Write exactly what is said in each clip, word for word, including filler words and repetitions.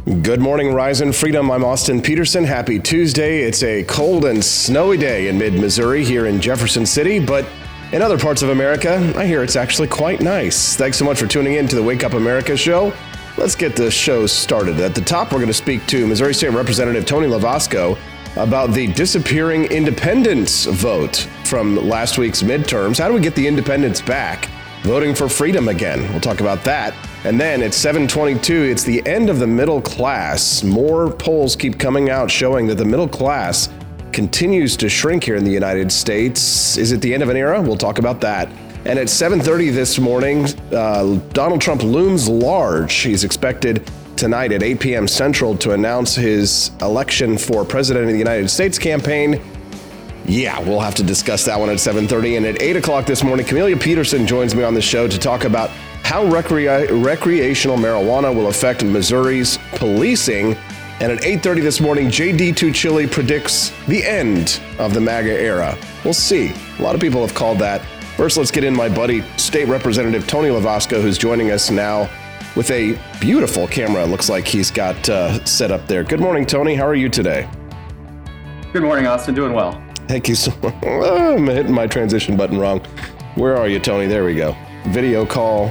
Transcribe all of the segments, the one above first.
Good morning, Rise and Freedom. I'm Austin Peterson. Happy Tuesday. It's a cold and snowy day in mid-Missouri here in Jefferson City, but in other parts of America, I hear it's actually quite nice. Thanks so much for tuning in to the Wake Up America show. Let's get the show started. At the top, we're going to speak to Missouri State Representative Tony LaVasco about the disappearing independence vote from last week's midterms. How do we get the independents back? Voting for freedom again. We'll talk about that. And then at seven twenty-two, it's the end of the middle class. More polls keep coming out showing that the middle class continues to shrink here in the United States. Is it the end of an era? We'll talk about that. And at seven thirty this morning, uh, Donald Trump looms large. He's expected tonight at eight p.m. Central to announce his election for President of the United States campaign. Yeah, we'll have to discuss that one at seven thirty. And at eight o'clock this morning, Camelia Peterson joins me on the show to talk about how recre- recreational marijuana will affect Missouri's policing. And at eight thirty this morning, J D Tuccilli predicts the end of the MAGA era. We'll see. A lot of people have called that. First, let's get in my buddy, State Representative Tony LaVasco, who's joining us now with a beautiful camera. It looks like he's got uh, set up there. Good morning, Tony. How are you today? Good morning, Austin. Doing well. Thank you so much. Oh, I'm hitting my transition button wrong. Where are you, Tony? There we go. Video call.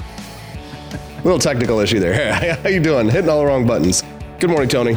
Little technical issue there. How you doing? Hitting all the wrong buttons. Good morning, Tony.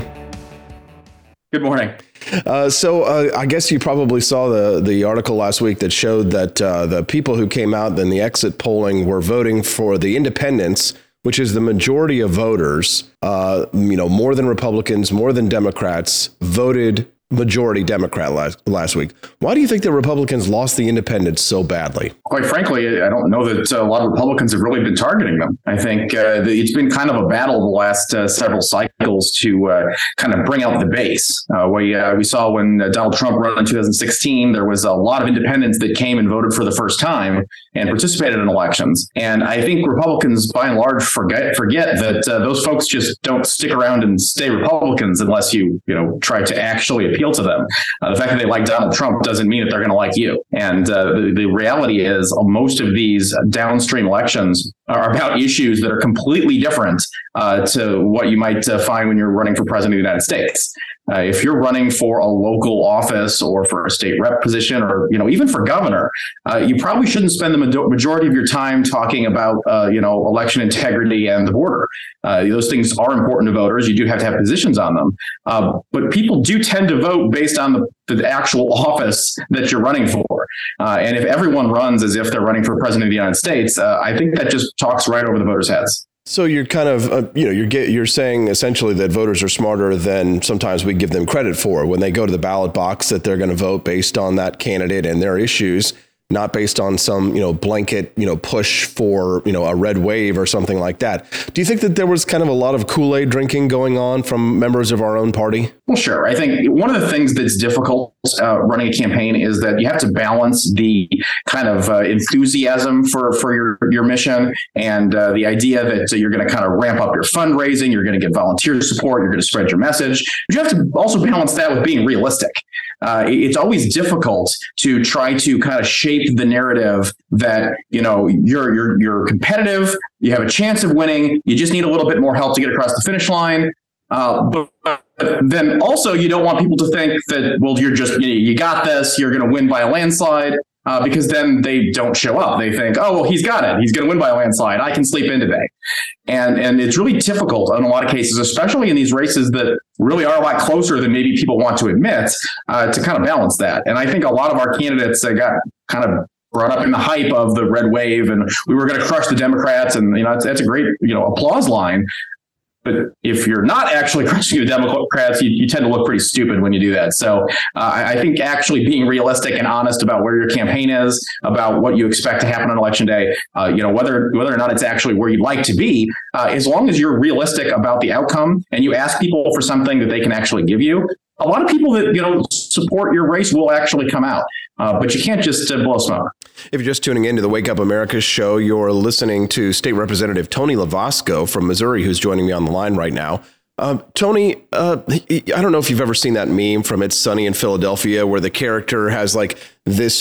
Good morning. Uh, so uh, I guess you probably saw the, the article last week that showed that uh, the people who came out in the exit polling were voting for the independents, which is the majority of voters, uh, you know, more than Republicans, more than Democrats, voted majority Democrat last, last week. Why do you think the Republicans lost the independents so badly? Quite frankly, I don't know that a lot of Republicans have really been targeting them. I think uh, it's been kind of a battle the last uh, several cycles to uh, kind of bring out the base. Uh, we, uh, we saw when uh, Donald Trump ran in two thousand sixteen, there was a lot of independents that came and voted for the first time and participated in elections. And I think Republicans, by and large, forget forget that uh, those folks just don't stick around and stay Republicans unless you, you know, try to actually appeal to them. Uh, the fact that they like Donald Trump doesn't mean that they're going to like you. And uh, the, the reality is uh, most of these downstream elections are about issues that are completely different uh, to what you might uh, find when you're running for president of the United States. Uh, if you're running for a local office or for a state rep position or, you know, even for governor, uh, you probably shouldn't spend the ma- majority of your time talking about, uh, you know, election integrity and the border. Uh, those things are important to voters. You do have to have positions on them. Uh, but people do tend to vote based on the, the actual office that you're running for. Uh, and if everyone runs as if they're running for president of the United States, uh, I think that just talks right over the voters' heads. So you're kind of, uh, you know, you're get, you're saying essentially that voters are smarter than sometimes we give them credit for when they go to the ballot box, that they're going to vote based on that candidate and their issues, not based on some, you know, blanket, you know, push for, you know, a red wave or something like that. Do you think that there was kind of a lot of Kool-Aid drinking going on from members of our own party? Well, sure. I think one of the things that's difficult uh, running a campaign is that you have to balance the kind of uh, enthusiasm for, for your, your mission and uh, the idea that uh, you're going to kind of ramp up your fundraising, you're going to get volunteer support, you're going to spread your message. But you have to also balance that with being realistic. Uh, it's always difficult to try to kind of shape the narrative that, you know, you're you're you're competitive, you have a chance of winning, you just need a little bit more help to get across the finish line. Uh, but then also you don't want people to think that, well, you're just, you, you got this, you're going to win by a landslide, uh, because then they don't show up. They think, oh, well, he's got it. He's going to win by a landslide. I can sleep in today. And and it's really difficult in a lot of cases, especially in these races that really are a lot closer than maybe people want to admit, uh, to kind of balance that. And I think a lot of our candidates uh, got kind of brought up in the hype of the red wave and we were going to crush the Democrats. And, you know, that's, that's a great, you know, applause line. But if you're not actually crushing the Democrats, you, you tend to look pretty stupid when you do that. So uh, I think actually being realistic and honest about where your campaign is, about what you expect to happen on election day, uh, you know, whether whether or not it's actually where you'd like to be, uh, as long as you're realistic about the outcome and you ask people for something that they can actually give you, a lot of people that, you know, support your race will actually come out. Uh, but you can't just uh, blow smoke. If you're just tuning into the Wake Up America show, you're listening to State Representative Tony LaVasco from Missouri, who's joining me on the line right now. Uh, Tony, uh, I don't know if you've ever seen that meme from It's Sunny in Philadelphia, where the character has like this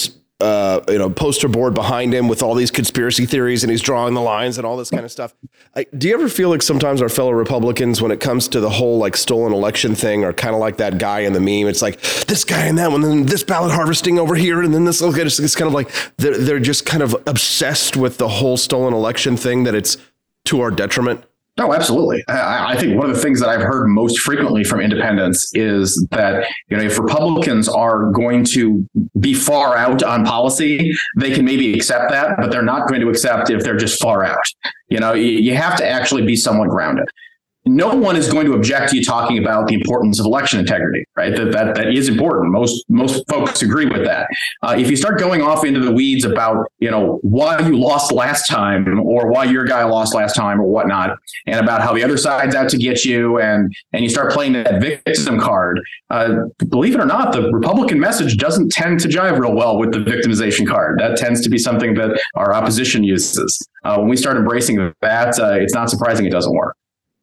uh, you know, poster board behind him with all these conspiracy theories, and he's drawing the lines and all this kind of stuff. I, do you ever feel like sometimes our fellow Republicans, when it comes to the whole like stolen election thing, are kind of like that guy in the meme? It's like this guy and that one, then this ballot harvesting over here, and then this. Okay, it's, it's kind of like they're, they're just kind of obsessed with the whole stolen election thing, that it's to our detriment. No, absolutely. I, I think one of the things that I've heard most frequently from independents is that, you know, if Republicans are going to be far out on policy, they can maybe accept that, but they're not going to accept if they're just far out. You know, you, you have to actually be somewhat grounded. No one is going to object to you talking about the importance of election integrity, right? That that, that is important. Most most folks agree with that. Uh, if you start going off into the weeds about, you know, why you lost last time or why your guy lost last time or whatnot, and about how the other side's out to get you, and and you start playing that victim card, uh, believe it or not, the Republican message doesn't tend to jive real well with the victimization card. That tends to be something that our opposition uses. Uh, when we start embracing that, uh, it's not surprising it doesn't work.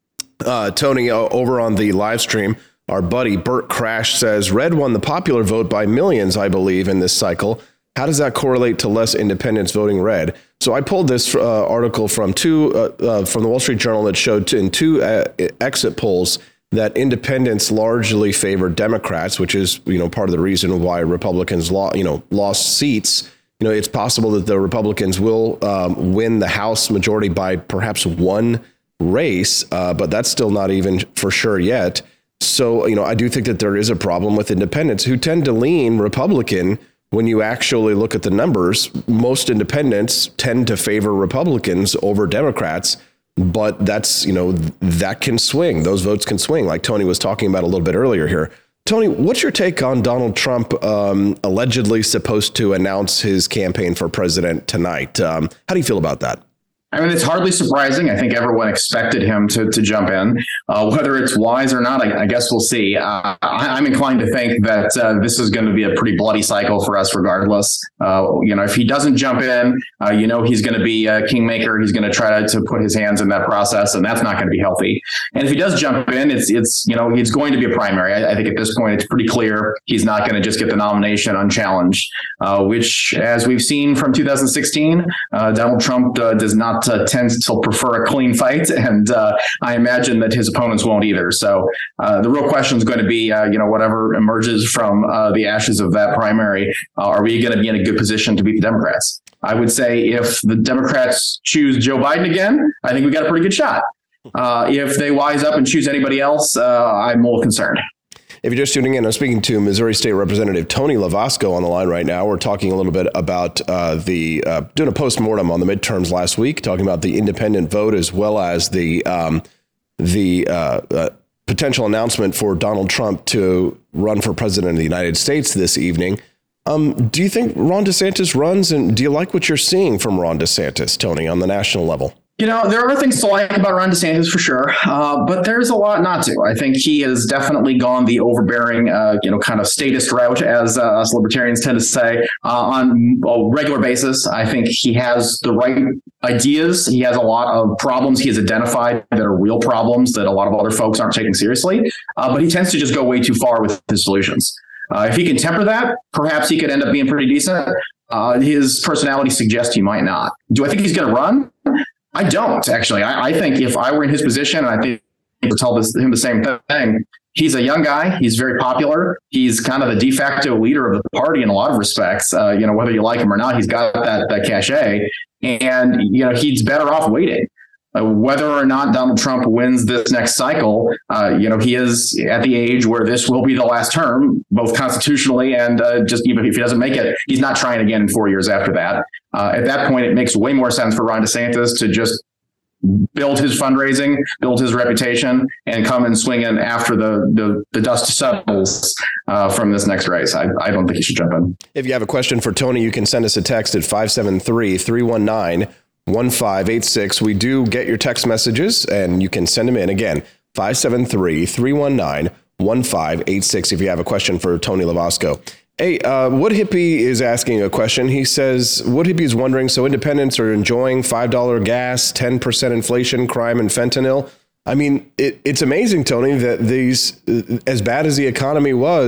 Uh, Tony, uh, over on the live stream, our buddy Bert Crash says, Red won the popular vote by millions, I believe, in this cycle. How does that correlate to less independents voting red? So I pulled this uh, article from two uh, uh, from the Wall Street Journal that showed t- in two uh, exit polls that independents largely favored Democrats, which is, you know, part of the reason why Republicans lo- you know, lost seats. You know, it's possible that the Republicans will um, win the House majority by perhaps one race, uh, but that's still not even for sure yet. So, you know, I do think that there is a problem with independents who tend to lean Republican. When you actually look at the numbers, most independents tend to favor Republicans over Democrats, but that's, you know, that can swing. Those votes can swing, like Tony was talking about a little bit earlier here. Tony, what's your take on Donald Trump um, allegedly supposed to announce his campaign for president tonight? Um, how do you feel about that? I mean, it's hardly surprising. I think everyone expected him to to jump in. Uh, whether it's wise or not, I, I guess we'll see. Uh, I, I'm inclined to think that uh, this is going to be a pretty bloody cycle for us regardless. Uh, you know, if he doesn't jump in, uh, you know, he's going to be a kingmaker. He's going to try to, to put his hands in that process, and that's not going to be healthy. And if he does jump in, it's, it's you know, it's going to be a primary. I, I think at this point, it's pretty clear he's not going to just get the nomination unchallenged, uh, which, as we've seen from two thousand sixteen, uh, Donald Trump uh, does not Uh, tends to prefer a clean fight, and uh, I imagine that his opponents won't either. So uh, the real question is going to be, uh, you know, whatever emerges from uh, the ashes of that primary, uh, are we going to be in a good position to beat the Democrats? I would say if the Democrats choose Joe Biden again, I think we got a pretty good shot. Uh, if they wise up and choose anybody else, uh, I'm more concerned. If you're just tuning in, I'm speaking to Missouri State Representative Tony LaVasco on the line right now. We're talking a little bit about uh, the uh, doing a postmortem on the midterms last week, talking about the independent vote as well as the um, the uh, uh, potential announcement for Donald Trump to run for president of the United States this evening. Um, do you think Ron DeSantis runs, and do you like what you're seeing from Ron DeSantis, Tony, on the national level? You know, there are things to like about Ron DeSantis for sure, uh, but there's a lot not to. I think he has definitely gone the overbearing, uh, you know, kind of statist route, as uh, us libertarians tend to say, uh, on a regular basis. I think he has the right ideas. He has a lot of problems he has identified that are real problems that a lot of other folks aren't taking seriously, uh, but he tends to just go way too far with his solutions. Uh, if he can temper that, perhaps he could end up being pretty decent. Uh, his personality suggests he might not. Do I think he's going to run? I don't, actually. I, I think if I were in his position, and I think I would tell this, him the same thing, he's a young guy. He's very popular. He's kind of the de facto leader of the party in a lot of respects. Uh, you know, whether you like him or not, he's got that, that cachet. And, you know, he's better off waiting. Uh, whether or not Donald Trump wins this next cycle, uh, you know, he is at the age where this will be the last term, both constitutionally and uh, just even if he doesn't make it, he's not trying again in four years after that. Uh, at that point, it makes way more sense for Ron DeSantis to just build his fundraising, build his reputation, and come and swing in after the the, the dust settles uh, from this next race. I, I don't think he should jump in. If you have a question for Tony, you can send us a text at five seven three, three one nine, one five eight six. We do get your text messages, and you can send them in. Again, five seven three, three one nine, one five eight six if you have a question for Tony LaVasco. Hey, uh, Wood Hippie is asking a question. He says, Wood Hippie is wondering, so independents are enjoying five dollars gas, ten percent inflation, crime, and fentanyl. I mean, it, it's amazing, Tony, that these, as bad as the economy was,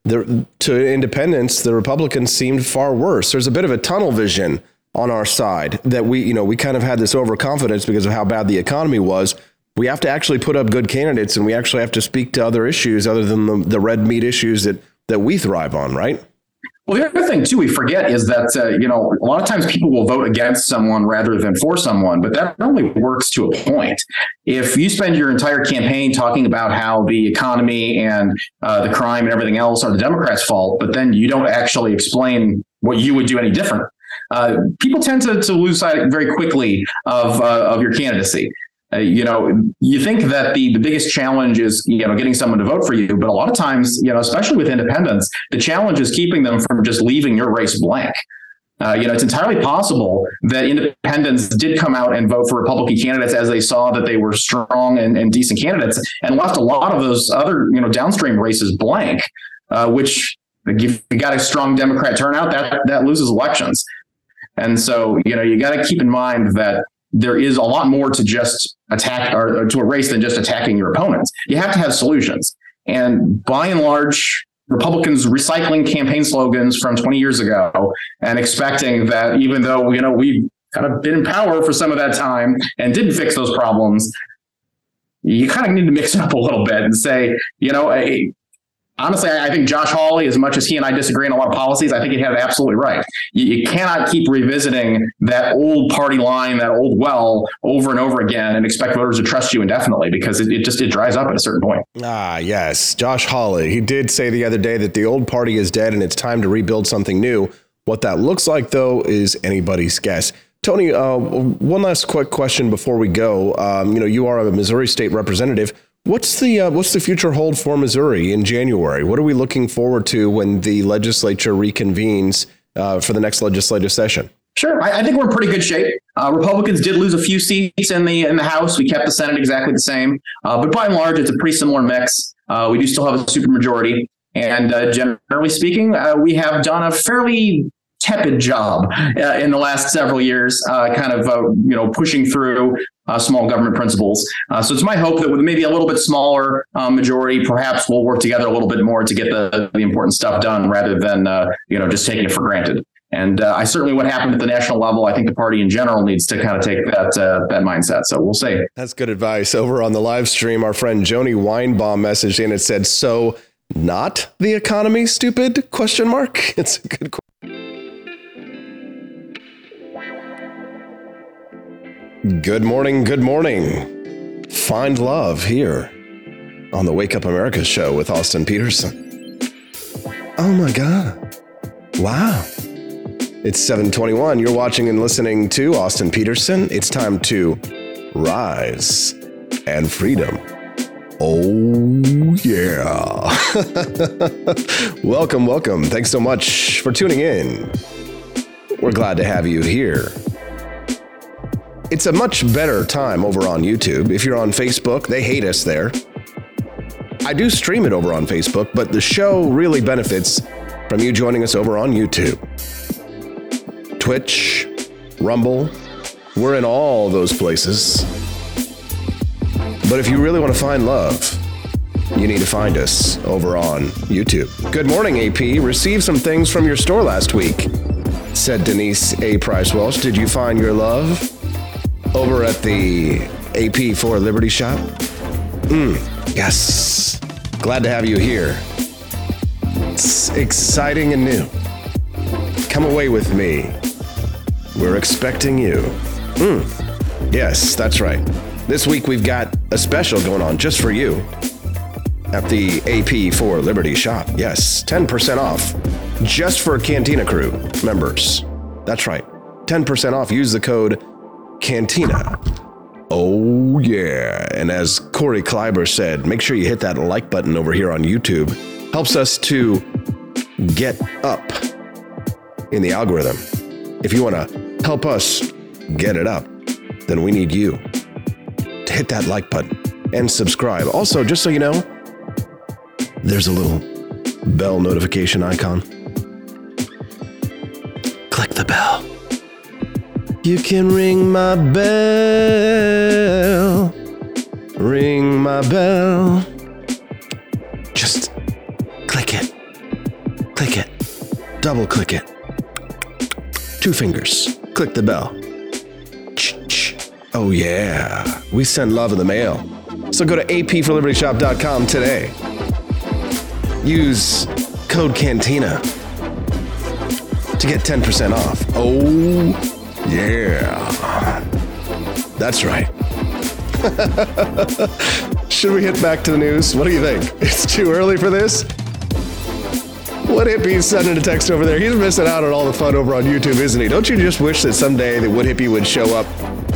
the, to independents, the Republicans seemed far worse. There's a bit of a tunnel vision on our side that we, you know, we kind of had this overconfidence because of how bad the economy was. We have to actually put up good candidates, and we actually have to speak to other issues other than the, the red meat issues that, that we thrive on, right? Well, the other thing, too, we forget is that, uh, you know, a lot of times people will vote against someone rather than for someone, but that only works to a point. If you spend your entire campaign talking about how the economy and uh, the crime and everything else are the Democrats' fault, but then you don't actually explain what you would do any different, uh, people tend to, to lose sight very quickly of uh, of your candidacy. Uh, you know, you think that the, the biggest challenge is, you know, getting someone to vote for you. But a lot of times, you know, especially with independents, the challenge is keeping them from just leaving your race blank. Uh, you know, it's entirely possible that independents did come out and vote for Republican candidates as they saw that they were strong and, and decent candidates, and left a lot of those other, you know, downstream races blank, uh, which if you got a strong Democrat turnout, that that loses elections. And so, you know, you got to keep in mind that there is a lot more to just attack or, or to a race than just attacking your opponents. You have to have solutions. And by and large, Republicans recycling campaign slogans from twenty years ago and expecting that even though, you know, we've kind of been in power for some of that time and didn't fix those problems, you kind of need to mix it up a little bit and say, you know, a, honestly, I think Josh Hawley, as much as he and I disagree on a lot of policies, I think he had it absolutely right. You, you cannot keep revisiting that old party line, that old well over and over again and expect voters to trust you indefinitely, because it, it just it dries up at a certain point. Ah, yes. Josh Hawley. He did say the other day that the old party is dead and it's time to rebuild something new. What that looks like, though, is anybody's guess. Tony, uh, one last quick question before we go. Um, you know, you are a Missouri state representative. What's the uh, what's the future hold for Missouri in January? What are we looking forward to when the legislature reconvenes uh, for the next legislative session? Sure, I, I think we're in pretty good shape. Uh, Republicans did lose a few seats in the in the House. We kept the Senate exactly the same, uh, but by and large, it's a pretty similar mix. Uh, we do still have a supermajority, and uh, generally speaking, uh, we have done a fairly tepid job uh, in the last several years, uh, kind of uh, you know pushing through uh, small government principles. Uh, so it's my hope that with maybe a little bit smaller uh, majority, perhaps we'll work together a little bit more to get the, the important stuff done, rather than uh, you know just taking it for granted. And uh, I certainly what happened at the national level, I think the party in general needs to kind of take that uh, that mindset. So we'll see. That's good advice. Over on the live stream, our friend Joni Weinbaum messaged in and said, "So not the economy, stupid?" Question mark. It's a good question. Good morning, good morning. Find love here on the Wake Up America show with Austin Peterson. Oh my God. Wow. It's seven twenty-one. You're watching and listening to Austin Peterson. It's time to rise and freedom. Oh, yeah. Welcome, welcome. Thanks so much for tuning in. We're glad to have you here. It's a much better time over on YouTube. If you're on Facebook, they hate us there. I do stream it over on Facebook, but the show really benefits from you joining us over on YouTube. Twitch, Rumble, we're in all those places. But if you really want to find love, you need to find us over on YouTube. Good morning, A P. Received some things from your store last week, said Denise A. Price Welch. Did you find your love over at the A P for Liberty shop? Mm, yes. Glad to have you here. It's exciting and new. Come away with me. We're expecting you. Mm, yes, that's right. This week we've got a special going on just for you at the A P for Liberty shop. Yes, ten percent off just for Cantina Crew members. That's right. ten percent off. Use the code Cantina. Oh, yeah. And as Corey Kleiber said, make sure you hit that like button over here on YouTube. Helps us to get up in the algorithm. If you want to help us get it up, then we need you to hit that like button and subscribe. Also, just so you know, there's a little bell notification icon. Click the bell. You can ring my bell, ring my bell. Just click it. Click it. Double click it. Two fingers. Click the bell. Oh yeah, we send love in the mail. So go to a p for liberty shop dot com today. Use code Cantina to get ten percent off. Oh yeah, that's right. Should we hit back to the news? What do you think? It's too early for this? Wood Hippie's sending a text over there. He's missing out on all the fun over on YouTube, isn't he? Don't you just wish that someday the Wood Hippie would show up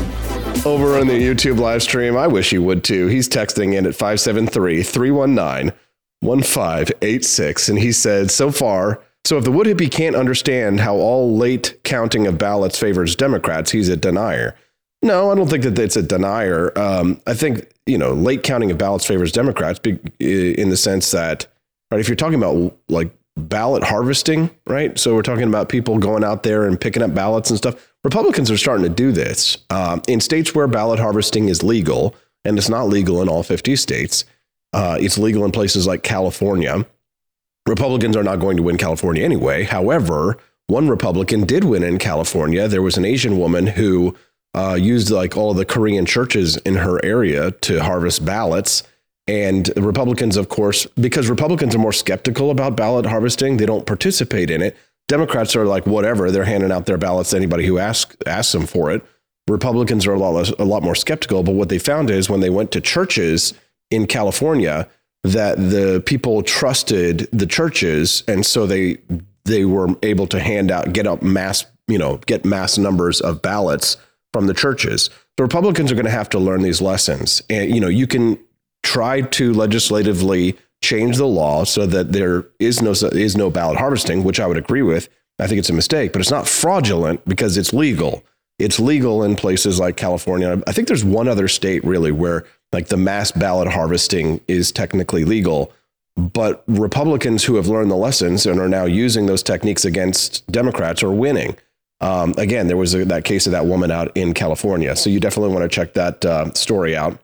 over on the YouTube live stream? I wish he would too. He's texting in at five seven three, three one nine, one five eight six. And he said, so far, so if the Wood Hippie can't understand how all late counting of ballots favors Democrats, he's a denier. No, I don't think that it's a denier. Um, I think, you know, late counting of ballots favors Democrats in the sense that, right, if you're talking about like ballot harvesting, right? So we're talking about people going out there and picking up ballots and stuff. Republicans are starting to do this um, in states where ballot harvesting is legal, and it's not legal in all fifty states. Uh, it's legal in places like California. Republicans are not going to win California anyway. However, one Republican did win in California. There was an Asian woman who uh, used like all of the Korean churches in her area to harvest ballots. And the Republicans, of course, because Republicans are more skeptical about ballot harvesting, they don't participate in it. Democrats are like, whatever, they're handing out their ballots to anybody who asks asks them for it. Republicans are a lot less, a lot more skeptical. But what they found is when they went to churches in California, that the people trusted the churches, and so they they were able to hand out, get up mass, you know, get mass numbers of ballots from the churches. The Republicans are going to have to learn these lessons, and you know, you can try to legislatively change the law so that there is no is no ballot harvesting, which I would agree with. I think it's a mistake, but it's not fraudulent because it's legal. It's legal in places like California. I think there's one other state really where like the mass ballot harvesting is technically legal, but Republicans who have learned the lessons and are now using those techniques against Democrats are winning. Um, again, there was a, that case of that woman out in California. So you definitely want to check that uh, story out.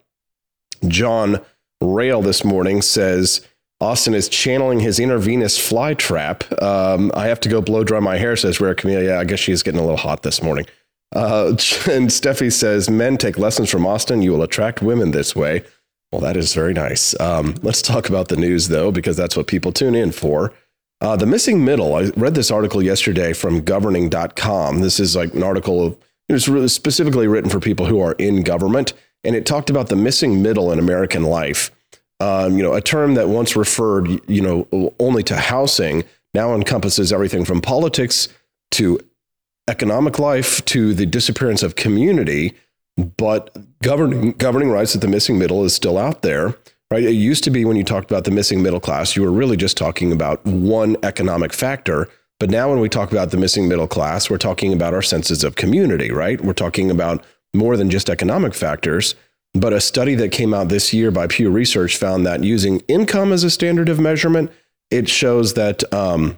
John Rail this morning says Austin is channeling his intravenous fly trap. Um, I have to go blow dry my hair, says Rare Camellia. I guess she's getting a little hot this morning. Uh, and Steffi says, men take lessons from Austin. You will attract women this way. Well, that is very nice. Um, let's talk about the news, though, because that's what people tune in for. Uh, the missing middle. I read this article yesterday from governing dot com. This is like an article of, it's really specifically written for people who are in government. And it talked about the missing middle in American life. Um, you know, a term that once referred, you know, only to housing now encompasses everything from politics to economic life to the disappearance of community. But governing governing writes that the missing middle is still out there, right? It used to be when you talked about the missing middle class, you were really just talking about one economic factor. But now when we talk about the missing middle class, we're talking about our senses of community, right? We're talking about more than just economic factors. But a study that came out this year by Pew Research found that using income as a standard of measurement, it shows that um,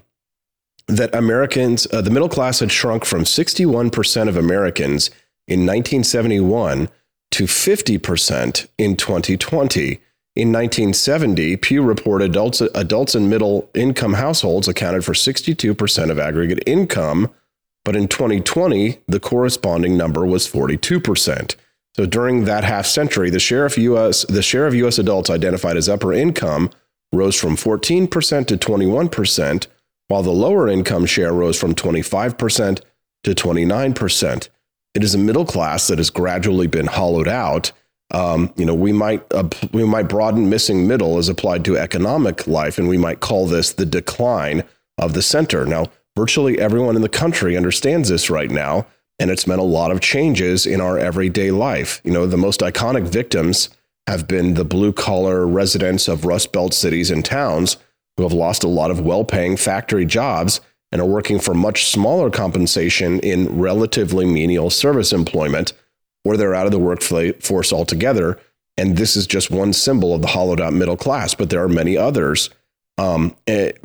that Americans, uh, the middle class had shrunk from sixty-one percent of Americans in nineteen seventy-one to fifty percent in twenty twenty. In nineteen seventy, Pew reported adults, adults in middle income households accounted for sixty-two percent of aggregate income. But in twenty twenty, the corresponding number was forty-two percent. So during that half century, the share of U S the share of U S adults identified as upper income rose from fourteen percent to twenty-one percent, while the lower income share rose from twenty-five percent to twenty-nine percent. It is a middle class that has gradually been hollowed out. Um, you know, we might uh, we might broaden missing middle as applied to economic life, and we might call this the decline of the center. Now, virtually everyone in the country understands this right now, and it's meant a lot of changes in our everyday life. You know, the most iconic victims have been the blue-collar residents of Rust Belt cities and towns who have lost a lot of well-paying factory jobs and are working for much smaller compensation in relatively menial service employment, or they're out of the workforce altogether. And this is just one symbol of the hollowed-out middle class, but there are many others. Um,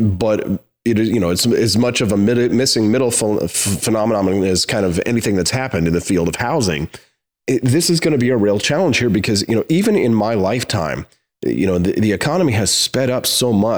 but it is, you know, it's as much of a mid- missing middle ph- phenomenon as kind of anything that's happened in the field of housing. It, this is going to be a real challenge here because, you know, even in my lifetime, you know, the, the economy has sped up so much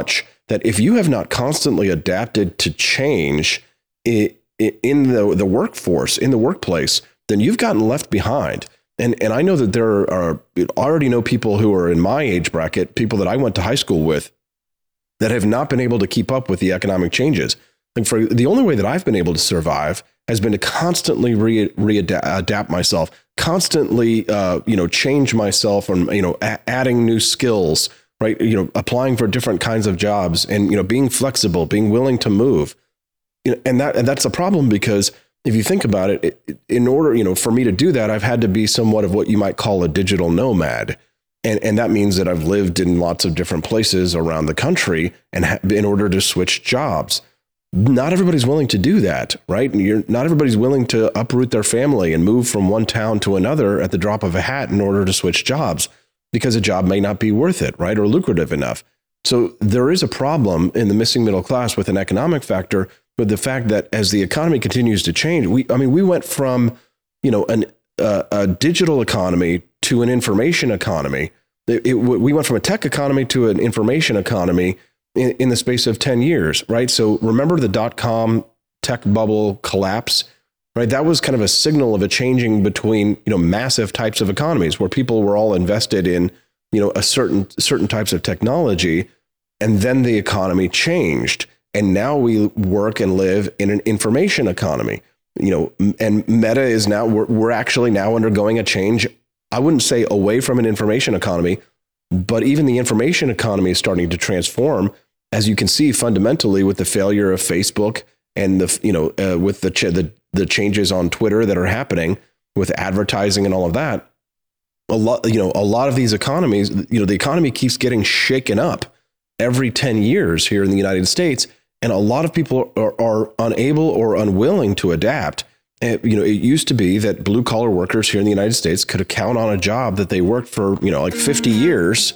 that if you have not constantly adapted to change in the, the workforce, in the workplace, then you've gotten left behind. And and I know that there are, I already know people who are in my age bracket, people that I went to high school with, that have not been able to keep up with the economic changes. And for the only way that I've been able to survive has been to constantly re, re-adapt myself, constantly, uh, you know, change myself, and, you know, a- adding new skills, right? You know, applying for different kinds of jobs, and, you know, being flexible, being willing to move. You know, and that and that's a problem, because if you think about it, it, in order, you know, for me to do that, I've had to be somewhat of what you might call a digital nomad. And and that means that I've lived in lots of different places around the country, and ha- in order to switch jobs. Not everybody's willing to do that, right? And you're not everybody's willing to uproot their family and move from one town to another at the drop of a hat in order to switch jobs, because a job may not be worth it, right? Or lucrative enough. So there is a problem in the missing middle class with an economic factor. But the fact that as the economy continues to change, we, I mean, we went from, you know, an, uh, a digital economy to an information economy. It, it, we went from a tech economy to an information economy in, in the space of ten years, right? So remember the dot-com tech bubble collapse, right? That was kind of a signal of a changing between, you know, massive types of economies where people were all invested in, you know, a certain certain types of technology, and then the economy changed. And now we work and live in an information economy, you know, and Meta is now, we're, we're actually now undergoing a change. I wouldn't say away from an information economy, but even the information economy is starting to transform, as you can see fundamentally with the failure of Facebook and the, you know, uh, with the, ch- the the changes on Twitter that are happening with advertising and all of that. A lot, you know, a lot of these economies, you know, the economy keeps getting shaken up every ten years here in the United States. And a lot of people are, are unable or unwilling to adapt. And, you know, it used to be that blue collar workers here in the United States could count on a job that they worked for, you know, like fifty years,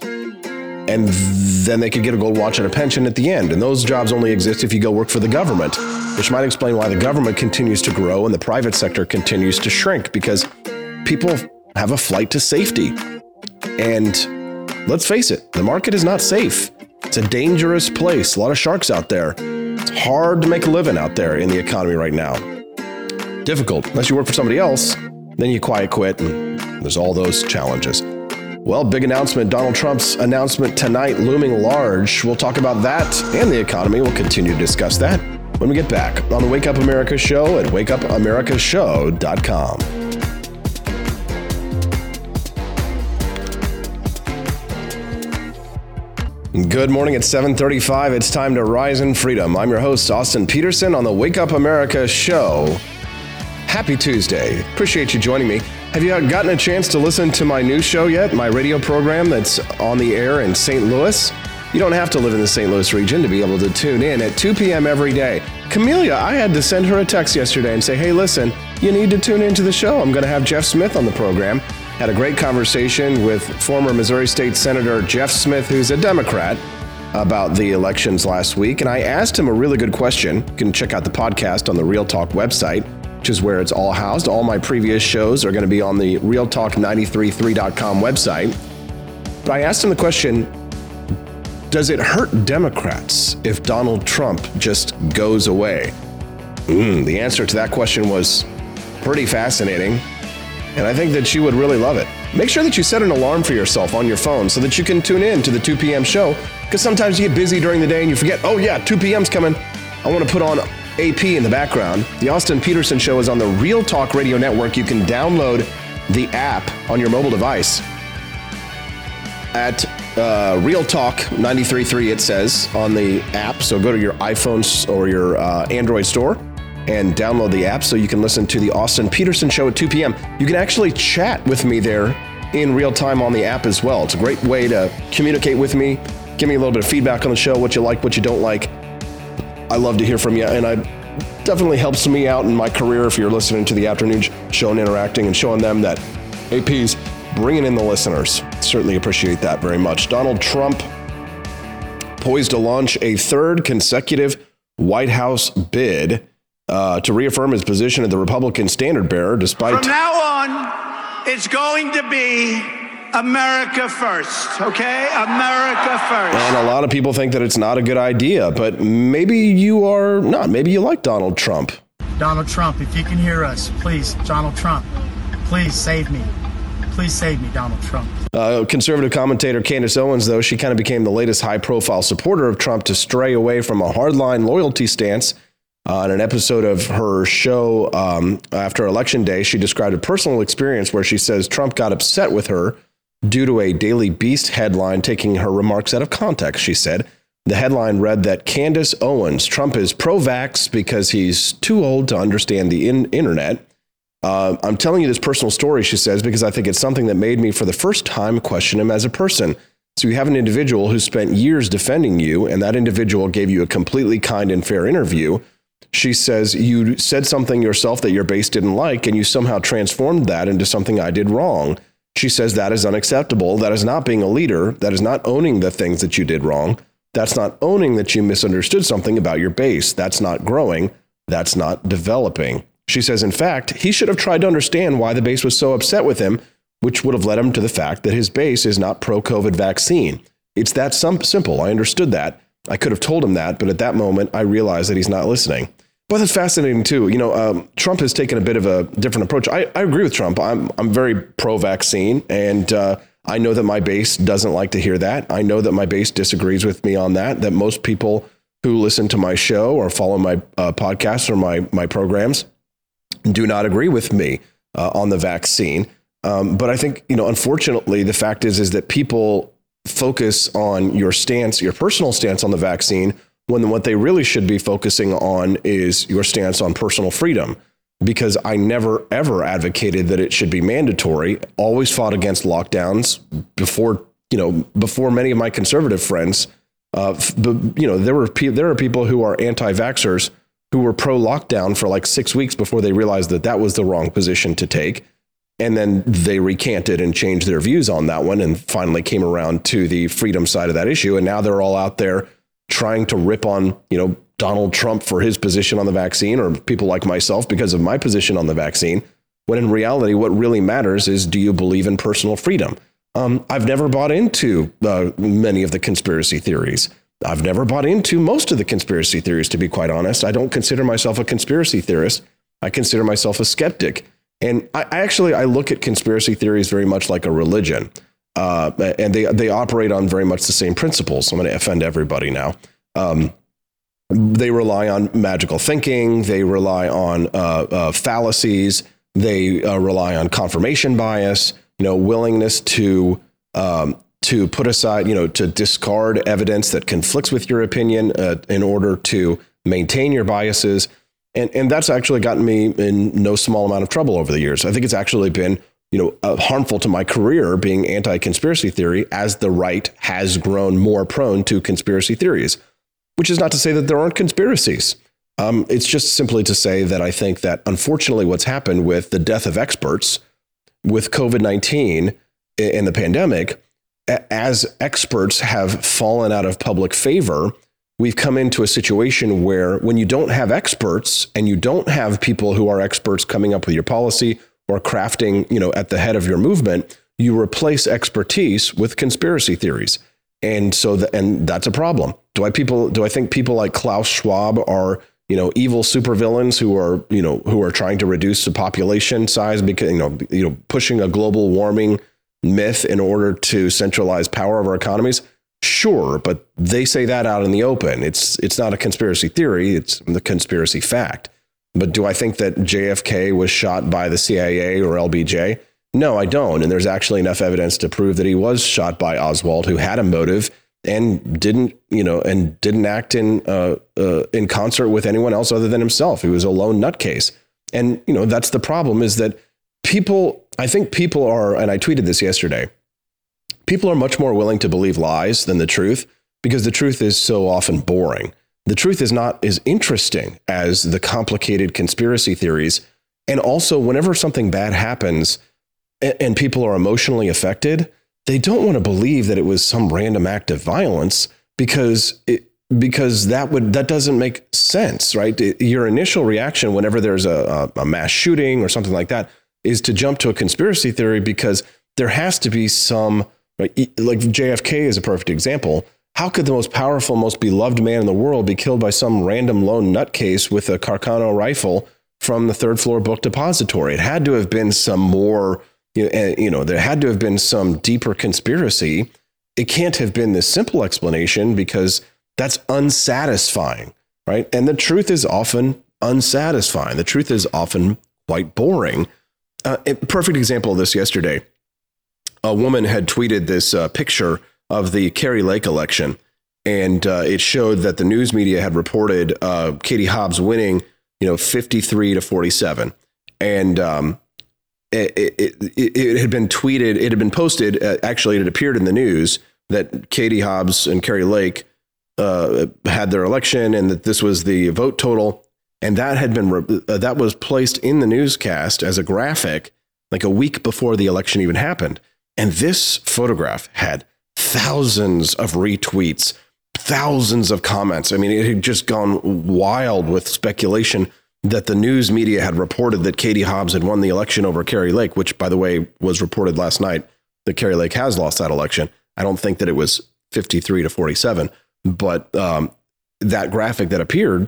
and then they could get a gold watch and a pension at the end. And those jobs only exist if you go work for the government, which might explain why the government continues to grow and the private sector continues to shrink, because people have a flight to safety. And let's face it, the market is not safe. It's a dangerous place. A lot of sharks out there. It's hard to make a living out there in the economy right now. Difficult. Unless you work for somebody else, then you quiet quit, and there's all those challenges. Well, big announcement. Donald Trump's announcement tonight looming large. We'll talk about that and the economy. We'll continue to discuss that when we get back on the Wake Up America Show at wake up america show dot com. Good morning at seven thirty-five. It's time to rise in freedom. I'm your host, Austin Peterson, on the Wake Up America Show. Happy Tuesday. Appreciate you joining me. Have you gotten a chance to listen to my new show yet? My radio program that's on the air in Saint Louis? You don't have to live in the Saint Louis region to be able to tune in at two p.m. every day. Camelia, I had to send her a text yesterday and say, hey, listen, you need to tune into the show. I'm going to have Jeff Smith on the program. Had a great conversation with former Missouri State Senator Jeff Smith, who's a Democrat, about the elections last week. And I asked him a really good question. You can check out the podcast on the Real Talk website, which is where it's all housed. All my previous shows are going to be on the real talk nine three three dot com website. But I asked him the question, does it hurt Democrats if Donald Trump just goes away? Mm, the answer to that question was pretty fascinating. And I think that you would really love it. Make sure that you set an alarm for yourself on your phone so that you can tune in to the two p.m. show, because sometimes you get busy during the day and you forget, oh yeah, two p.m.'s coming. I want to put on A P in the background. The Austin Peterson Show is on the Real Talk Radio Network. You can download the app on your mobile device at uh, Real Talk nine three three, it says on the app. So go to your iPhone or your uh, Android store and download the app so you can listen to the Austin Peterson Show at two p.m. You can actually chat with me there in real time on the app as well. It's a great way to communicate with me, give me a little bit of feedback on the show, what you like, what you don't like. I love to hear from you, and it definitely helps me out in my career if you're listening to the afternoon show and interacting and showing them that A P's bringing in the listeners. Certainly appreciate that very much. Donald Trump poised to launch a third consecutive White House bid Uh, to reaffirm his position as the Republican standard bearer, despite... From now on, it's going to be America first, okay? America first. And a lot of people think that it's not a good idea, but maybe you are not. Maybe you like Donald Trump. Donald Trump, if you can hear us, please, Donald Trump, please save me. Please save me, Donald Trump. Uh, conservative commentator Candace Owens, though, she kind of became the latest high-profile supporter of Trump to stray away from a hardline loyalty stance. Uh, in an episode of her show um, after Election Day, she described a personal experience where she says Trump got upset with her due to a Daily Beast headline taking her remarks out of context, she said. The headline read that Candace Owens, Trump is pro-vax because he's too old to understand the in- internet. Uh, I'm telling you this personal story, she says, because I think it's something that made me for the first time question him as a person. So you have an individual who spent years defending you, and that individual gave you a completely kind and fair interview. She says you said something yourself that your base didn't like, and you somehow transformed that into something I did wrong. She says that is unacceptable. That is not being a leader. That is not owning the things that you did wrong. That's not owning that you misunderstood something about your base. That's not growing. That's not developing. She says, in fact, he should have tried to understand why the base was so upset with him, which would have led him to the fact that his base is not pro-COVID vaccine. It's that simple. I understood that. I could have told him that, but at that moment, I realized that he's not listening. But that's fascinating, too. You know, um, Trump has taken a bit of a different approach. I, I agree with Trump. I'm I'm very pro-vaccine, and uh, I know that my base doesn't like to hear that. I know that my base disagrees with me on that, that most people who listen to my show or follow my uh, podcasts or my my programs do not agree with me uh, on the vaccine. Um, but I think, you know, unfortunately, the fact is, is that people focus on your stance, your personal stance on the vaccine, when what they really should be focusing on is your stance on personal freedom. Because I never, ever advocated that it should be mandatory, always fought against lockdowns before, you know, before many of my conservative friends. Uh, you know, there were pe- there are people who are anti-vaxxers who were pro-lockdown for like six weeks before they realized that that was the wrong position to take. And then they recanted and changed their views on that one and finally came around to the freedom side of that issue. And now they're all out there trying to rip on, you know, Donald Trump for his position on the vaccine, or people like myself because of my position on the vaccine, when in reality, what really matters is, do you believe in personal freedom? Um, I've never bought into uh, many of the conspiracy theories. I've never bought into most of the conspiracy theories, to be quite honest. I don't consider myself a conspiracy theorist. I consider myself a skeptic. And I, I actually, I look at conspiracy theories very much like a religion. Uh, and they, they operate on very much the same principles. I'm going to offend everybody now. Um, they rely on magical thinking. They rely on uh, uh, fallacies. They uh, rely on confirmation bias, you know, willingness to um, to put aside, you know, to discard evidence that conflicts with your opinion uh, in order to maintain your biases. And and that's actually gotten me in no small amount of trouble over the years. I think it's actually been, you know, uh, harmful to my career being anti-conspiracy theory, as the right has grown more prone to conspiracy theories, which is not to say that there aren't conspiracies. Um, it's just simply to say that I think that unfortunately what's happened with the death of experts, with COVID nineteen and the pandemic, as experts have fallen out of public favor, we've come into a situation where when you don't have experts and you don't have people who are experts coming up with your policy or crafting, you know, at the head of your movement, you replace expertise with conspiracy theories. And so, the, and that's a problem. Do I people, do I think people like Klaus Schwab are, you know, evil supervillains who are, you know, who are trying to reduce the population size because, you know, you know, pushing a global warming myth in order to centralize power of our economies? Sure, but they say that out in the open. It's it's not a conspiracy theory, it's the conspiracy fact. But do I think that J F K was shot by the C I A or L B J? No, I don't. And there's actually enough evidence to prove that he was shot by Oswald, who had a motive and didn't, you know, and didn't act in uh, uh, in concert with anyone else other than himself. He was a lone nutcase. And, you know, that's the problem, is that people, I think people are, and I tweeted this yesterday, people are much more willing to believe lies than the truth because the truth is so often boring. The truth is not as interesting as the complicated conspiracy theories. And also, whenever something bad happens and, and people are emotionally affected, they don't want to believe that it was some random act of violence because it, because that would that doesn't make sense, right? It, your initial reaction whenever there's a, a, a mass shooting or something like that is to jump to a conspiracy theory because there has to be some, right, like J F K is a perfect example. How could the most powerful, most beloved man in the world be killed by some random lone nutcase with a Carcano rifle from the third floor book depository? It had to have been some more, you know, you know, there had to have been some deeper conspiracy. It can't have been this simple explanation because that's unsatisfying, right? And the truth is often unsatisfying. The truth is often quite boring. Uh, a perfect example of this yesterday. A woman had tweeted this uh, picture of the Kari Lake election, and uh, it showed that the news media had reported uh, Katie Hobbs winning, you know, fifty-three to forty-seven, and um, it, it, it, it had been tweeted, it had been posted. Uh, actually, it had appeared in the news that Katie Hobbs and Kari Lake uh, had their election, and that this was the vote total, and that had been re- uh, that was placed in the newscast as a graphic, like a week before the election even happened, and this photograph had thousands of retweets, thousands of comments. I mean, it had just gone wild with speculation that the news media had reported that Katie Hobbs had won the election over Kari Lake, which, by the way, was reported last night that Kari Lake has lost that election. I don't think that it was fifty-three to forty-seven, but um, that graphic that appeared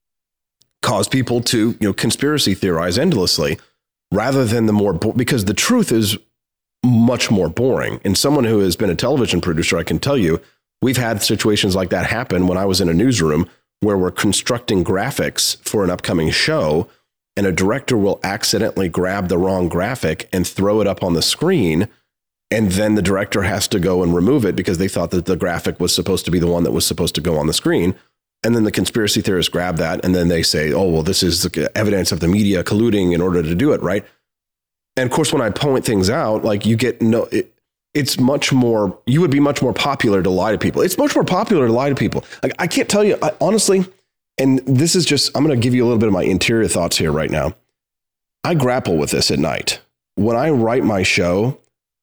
caused people to, you know, conspiracy theorize endlessly rather than the more, bo- because the truth is much more boring. And someone who has been a television producer, I can tell you, we've had situations like that happen when I was in a newsroom where we're constructing graphics for an upcoming show, and a director will accidentally grab the wrong graphic and throw it up on the screen. And then the director has to go and remove it because they thought that the graphic was supposed to be the one that was supposed to go on the screen. And then the conspiracy theorists grab that, and then they say, oh, well, this is evidence of the media colluding in order to do it, right? And of course, when I point things out, like you get no, it, it's much more, you would be much more popular to lie to people. It's much more popular to lie to people. Like, I can't tell you, I, honestly, and this is just, I'm going to give you a little bit of my interior thoughts here right now. I grapple with this at night. When I write my show,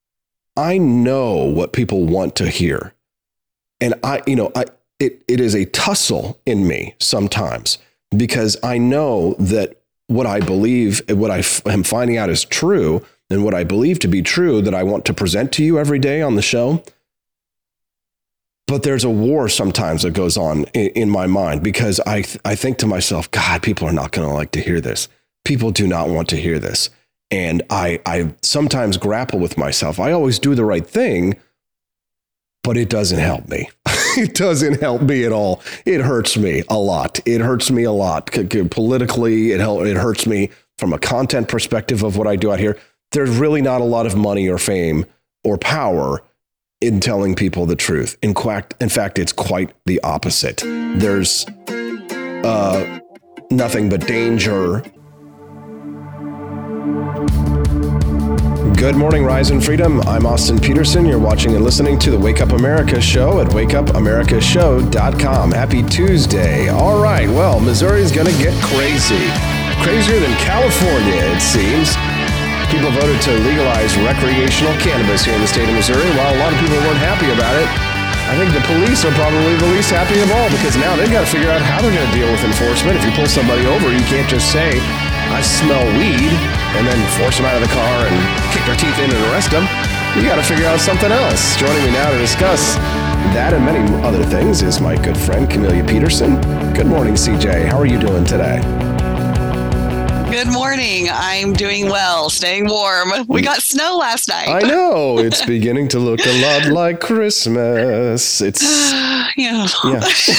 I know what people want to hear. And I, you know, I, it, it is a tussle in me sometimes because I know that what I believe, what I f- am finding out is true, and what I believe to be true that I want to present to you every day on the show. But there's a war sometimes that goes on in, in my mind because I, th- I think to myself, God, people are not going to like to hear this. People do not want to hear this. And I, I sometimes grapple with myself. I always do the right thing, but it doesn't help me. It doesn't help me at all. It hurts me a lot. It hurts me a lot politically. It it hurts me from a content perspective of what I do out here. There's really not a lot of money or fame or power in telling people the truth. In fact, in fact, it's quite the opposite. There's uh, nothing but danger. Good morning, Rise and Freedom. I'm Austin Peterson. You're watching and listening to the Wake Up America show at wake up america show dot com. Happy Tuesday. All right, well, Missouri's going to get crazy. Crazier than California, it seems. People voted to legalize recreational cannabis here in the state of Missouri. While a lot of people weren't happy about it, I think the police are probably the least happy of all because now they've got to figure out how they're going to deal with enforcement. If you pull somebody over, you can't just say, I smell weed, and then force them out of the car and kick their teeth in and arrest them. You got to figure out something else. Joining me now to discuss that and many other things is my good friend, Camelia Peterson. Good morning, C J. How are you doing today? Good morning. I'm doing well, staying warm. We got snow last night. I know. It's beginning to look a lot like Christmas. It's yeah. yeah.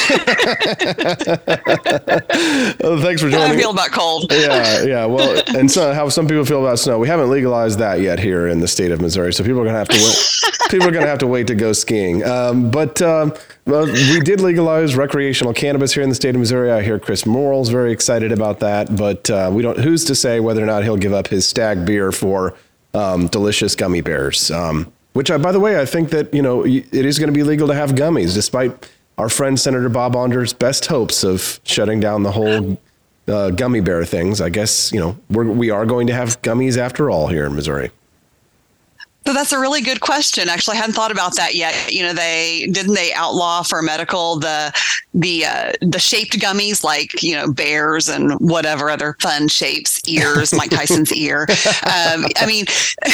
Well, thanks for joining. I feel about cold. Yeah, yeah. Well, and so how some people feel about snow. We haven't legalized that yet here in the state of Missouri, so people are gonna have to wait. People are gonna have to wait to go skiing. Um, but um, well, we did legalize recreational cannabis here in the state of Missouri. I hear Chris Morrill's very excited about that, but uh, we don't. Who's to say whether or not he'll give up his Stag beer for um, delicious gummy bears? Um, which, I, by the way, I think that, you know, it is going to be legal to have gummies, despite our friend Senator Bob Onder's best hopes of shutting down the whole uh, gummy bear things. I guess, you know, we're, we are going to have gummies after all here in Missouri. So that's a really good question. Actually, I hadn't thought about that yet. You know, they didn't they outlaw for medical the the uh, the shaped gummies, like, you know, bears and whatever other fun shapes, ears, Mike Tyson's ear. Um, I mean,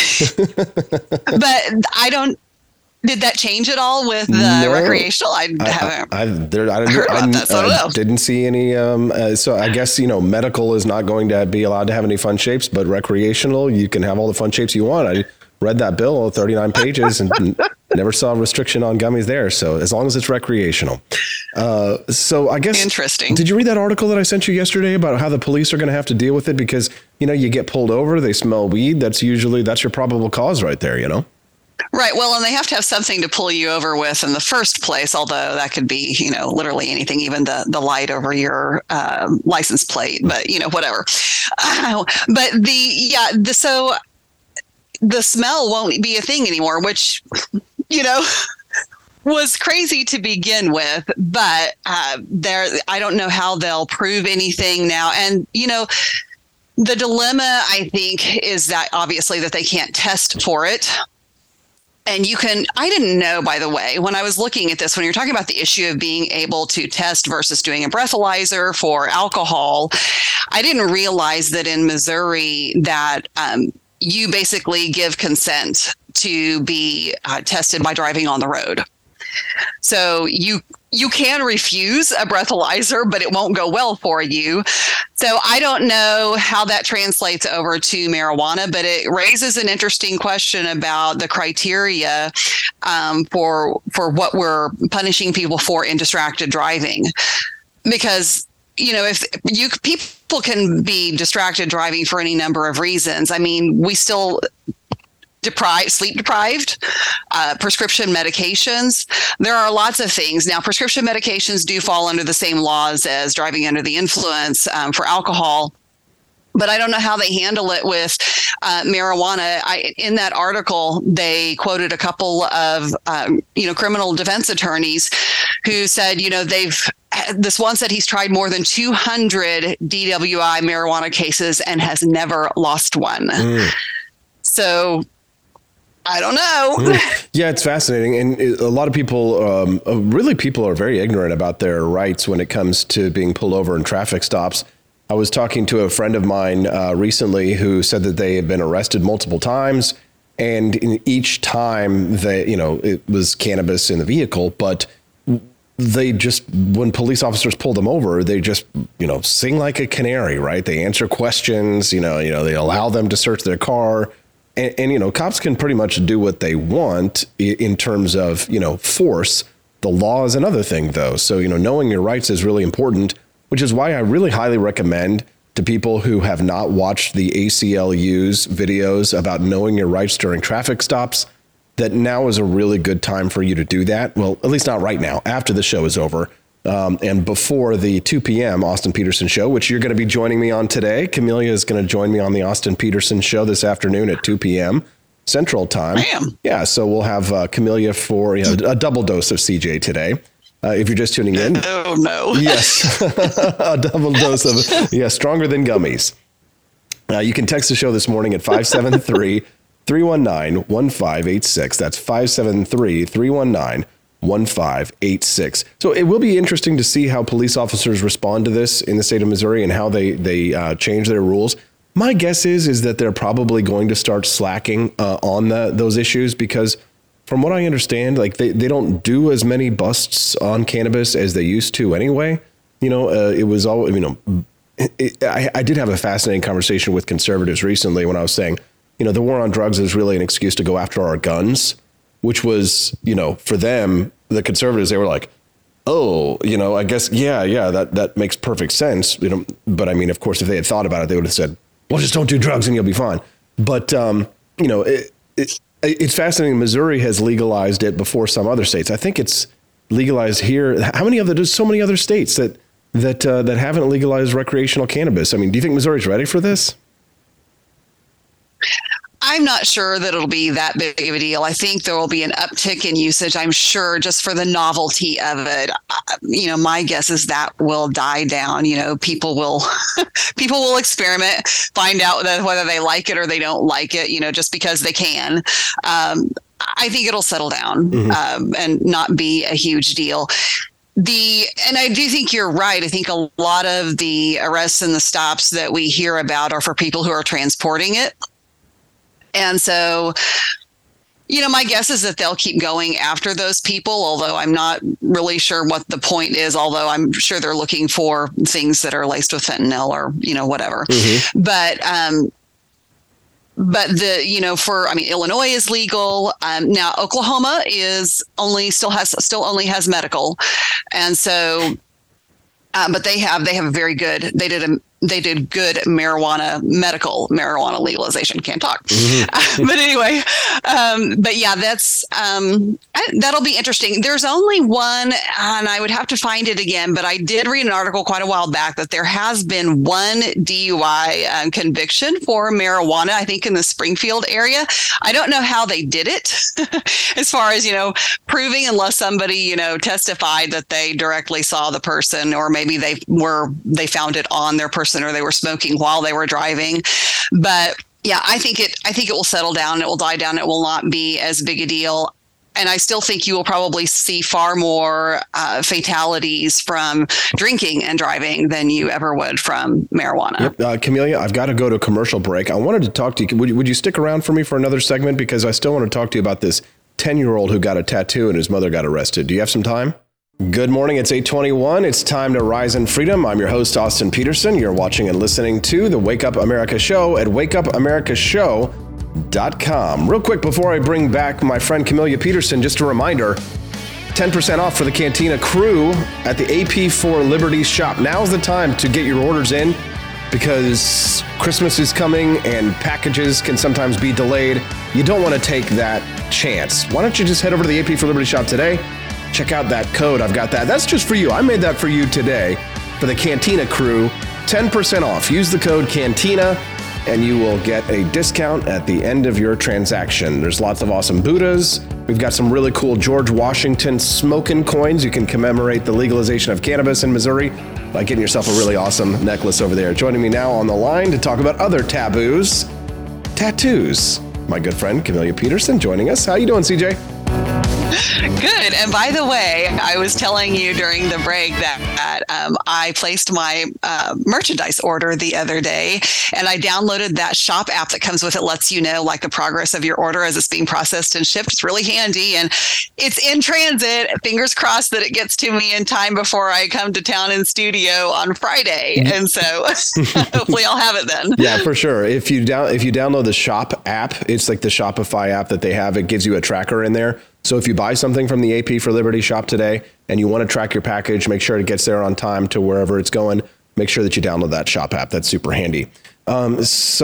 but I don't. Did that change at all with the No. recreational? I, I haven't I, I, there, I, heard about I, that, so I don't I know. didn't see any. Um, uh, so I guess, you know, medical is not going to be allowed to have any fun shapes, but recreational, you can have all the fun shapes you want. I read that bill, thirty-nine pages, and never saw a restriction on gummies there. So as long as it's recreational. Uh, so I guess. Interesting. Did you read that article that I sent you yesterday about how the police are going to have to deal with it? Because, you know, you get pulled over, they smell weed. That's usually, that's your probable cause right there, you know? Right. Well, and they have to have something to pull you over with in the first place, although that could be, you know, literally anything, even the, the light over your uh, license plate, but, you know, whatever. Uh, but the, yeah, the, so the smell won't be a thing anymore, which, you know, was crazy to begin with, but uh, there, I don't know how they'll prove anything now. And, you know, the dilemma, I think, is that obviously that they can't test for it. And you can, I didn't know, by the way, when I was looking at this, when you're talking about the issue of being able to test versus doing a breathalyzer for alcohol, I didn't realize that in Missouri that um, you basically give consent to be uh, tested by driving on the road. So you you can refuse a breathalyzer, but it won't go well for you. So I don't know how that translates over to marijuana, but it raises an interesting question about the criteria um, for for what we're punishing people for in distracted driving. Because, you know, if you people can be distracted driving for any number of reasons. I mean, we still deprived, sleep deprived, uh, prescription medications. There are lots of things. Now, prescription medications do fall under the same laws as driving under the influence um, for alcohol. But I don't know how they handle it with uh, marijuana. I, in that article, they quoted a couple of, um, you know, criminal defense attorneys who said, you know, they've, this one said he's tried more than two hundred D W I marijuana cases and has never lost one. Mm. So I don't know. Mm. Yeah, it's fascinating. And a lot of people, um, really people are very ignorant about their rights when it comes to being pulled over in traffic stops. I was talking to a friend of mine uh, recently who said that they had been arrested multiple times. And in each time they, you know, it was cannabis in the vehicle, but they just, when police officers pull them over, they just, you know, sing like a canary, right? They answer questions, you know, you know, they allow them to search their car. And, and, you know, cops can pretty much do what they want in terms of, you know, force. The law is another thing, though. So, you know, knowing your rights is really important, which is why I really highly recommend to people who have not watched the A C L U's videos about knowing your rights during traffic stops, that now is a really good time for you to do that. Well, at least not right now, after the show is over. Um, and before the two p.m. Austin Peterson show, which you're going to be joining me on today. Camelia is going to join me on the Austin Peterson show this afternoon at two p.m. Central Time. Bam. Yeah, so we'll have uh, Camelia for, you know, a double dose of C J today. Uh, if you're just tuning in. Oh, no. Yes, a double dose of, yeah, stronger than gummies. Uh, you can text the show this morning at five seven three, three one nine, one five eight six. That's five seven three, three one nine, one five eight six. So it will be interesting to see how police officers respond to this in the state of Missouri and how they they uh, change their rules. My guess is is that they're probably going to start slacking uh, on the, those issues because from what I understand, like they, they don't do as many busts on cannabis as they used to anyway. You know, uh, it was all, you know, it, it, I, I did have a fascinating conversation with conservatives recently when I was saying, you know, the war on drugs is really an excuse to go after our guns, which was, you know, for them, the conservatives, they were like, oh, you know, I guess, yeah, yeah, that, that makes perfect sense. You know, but I mean, of course, if they had thought about it, they would have said, well, just don't do drugs and you'll be fine. But, um, you know, it, it, it's fascinating. Missouri has legalized it before some other states. I think it's legalized here. How many other, there's so many other states that, that, uh, that haven't legalized recreational cannabis. I mean, do you think Missouri's ready for this? I'm not sure that it'll be that big of a deal. I think there will be an uptick in usage, I'm sure, just for the novelty of it. Uh, you know, my guess is that will die down. You know, people will people will experiment, find out that whether they like it or they don't like it, you know, just because they can. Um, I think it'll settle down mm-hmm. um, and not be a huge deal. The and I do think you're right. I think a lot of the arrests and the stops that we hear about are for people who are transporting it. And so, you know, my guess is that they'll keep going after those people, although I'm not really sure what the point is, although I'm sure they're looking for things that are laced with fentanyl or, you know, whatever. Mm-hmm. But, um, but the, you know, for, I mean, Illinois is legal. Um, now, Oklahoma is only still has still only has medical. And so, um, but they have they have a very good, they did a They did good marijuana, medical marijuana legalization. Can't talk. Mm-hmm. uh, but anyway, um, but yeah, that's um, I, that'll be interesting. There's only one, and I would have to find it again, but I did read an article quite a while back that there has been one D U I um, conviction for marijuana, I think in the Springfield area. I don't know how they did it as far as, you know, proving, unless somebody, you know, testified that they directly saw the person, or maybe they were, they found it on their person, or they were smoking while they were driving. But yeah, I think it, I think it will settle down. It will die down. It will not be as big a deal. And I still think you will probably see far more uh, fatalities from drinking and driving than you ever would from marijuana. Yep. Uh, Camelia, I've got to go to a commercial break. I wanted to talk to you. Would, would you stick around for me for another segment? Because I still want to talk to you about this ten-year-old who got a tattoo and his mother got arrested. Do you have some time? Good morning. It's eight twenty-one. It's time to rise in freedom. I'm your host, Austin Peterson. You're watching and listening to the Wake Up America Show at wake up america show dot com. Real quick, before I bring back my friend Camelia Peterson, just a reminder, ten percent off for the Cantina crew at the A P for Liberty shop. Now's the time to get your orders in, because Christmas is coming and packages can sometimes be delayed. You don't want to take that chance. Why don't you just head over to the A P for Liberty shop today? Check out that code. I've got that. That's just for you. I made that for you today for the Cantina crew. ten percent off. Use the code Cantina and you will get a discount at the end of your transaction. There's lots of awesome Buddhas. We've got some really cool George Washington smoking coins. You can commemorate the legalization of cannabis in Missouri by getting yourself a really awesome necklace over there. Joining me now on the line to talk about other taboos, tattoos, my good friend Camelia Peterson joining us. How you doing, C J? Good. And by the way, I was telling you during the break that um, I placed my uh, merchandise order the other day, and I downloaded that shop app that comes with it, lets you know like the progress of your order as it's being processed and shipped. It's really handy, and it's in transit. Fingers crossed that it gets to me in time before I come to town in studio on Friday. And so hopefully I'll have it then. Yeah, for sure. If you down if you download the shop app, it's like the Shopify app that they have. It gives you a tracker in there. So if you buy something from the A P for Liberty shop today and you want to track your package, make sure it gets there on time to wherever it's going, make sure that you download that shop app. That's super handy. Um,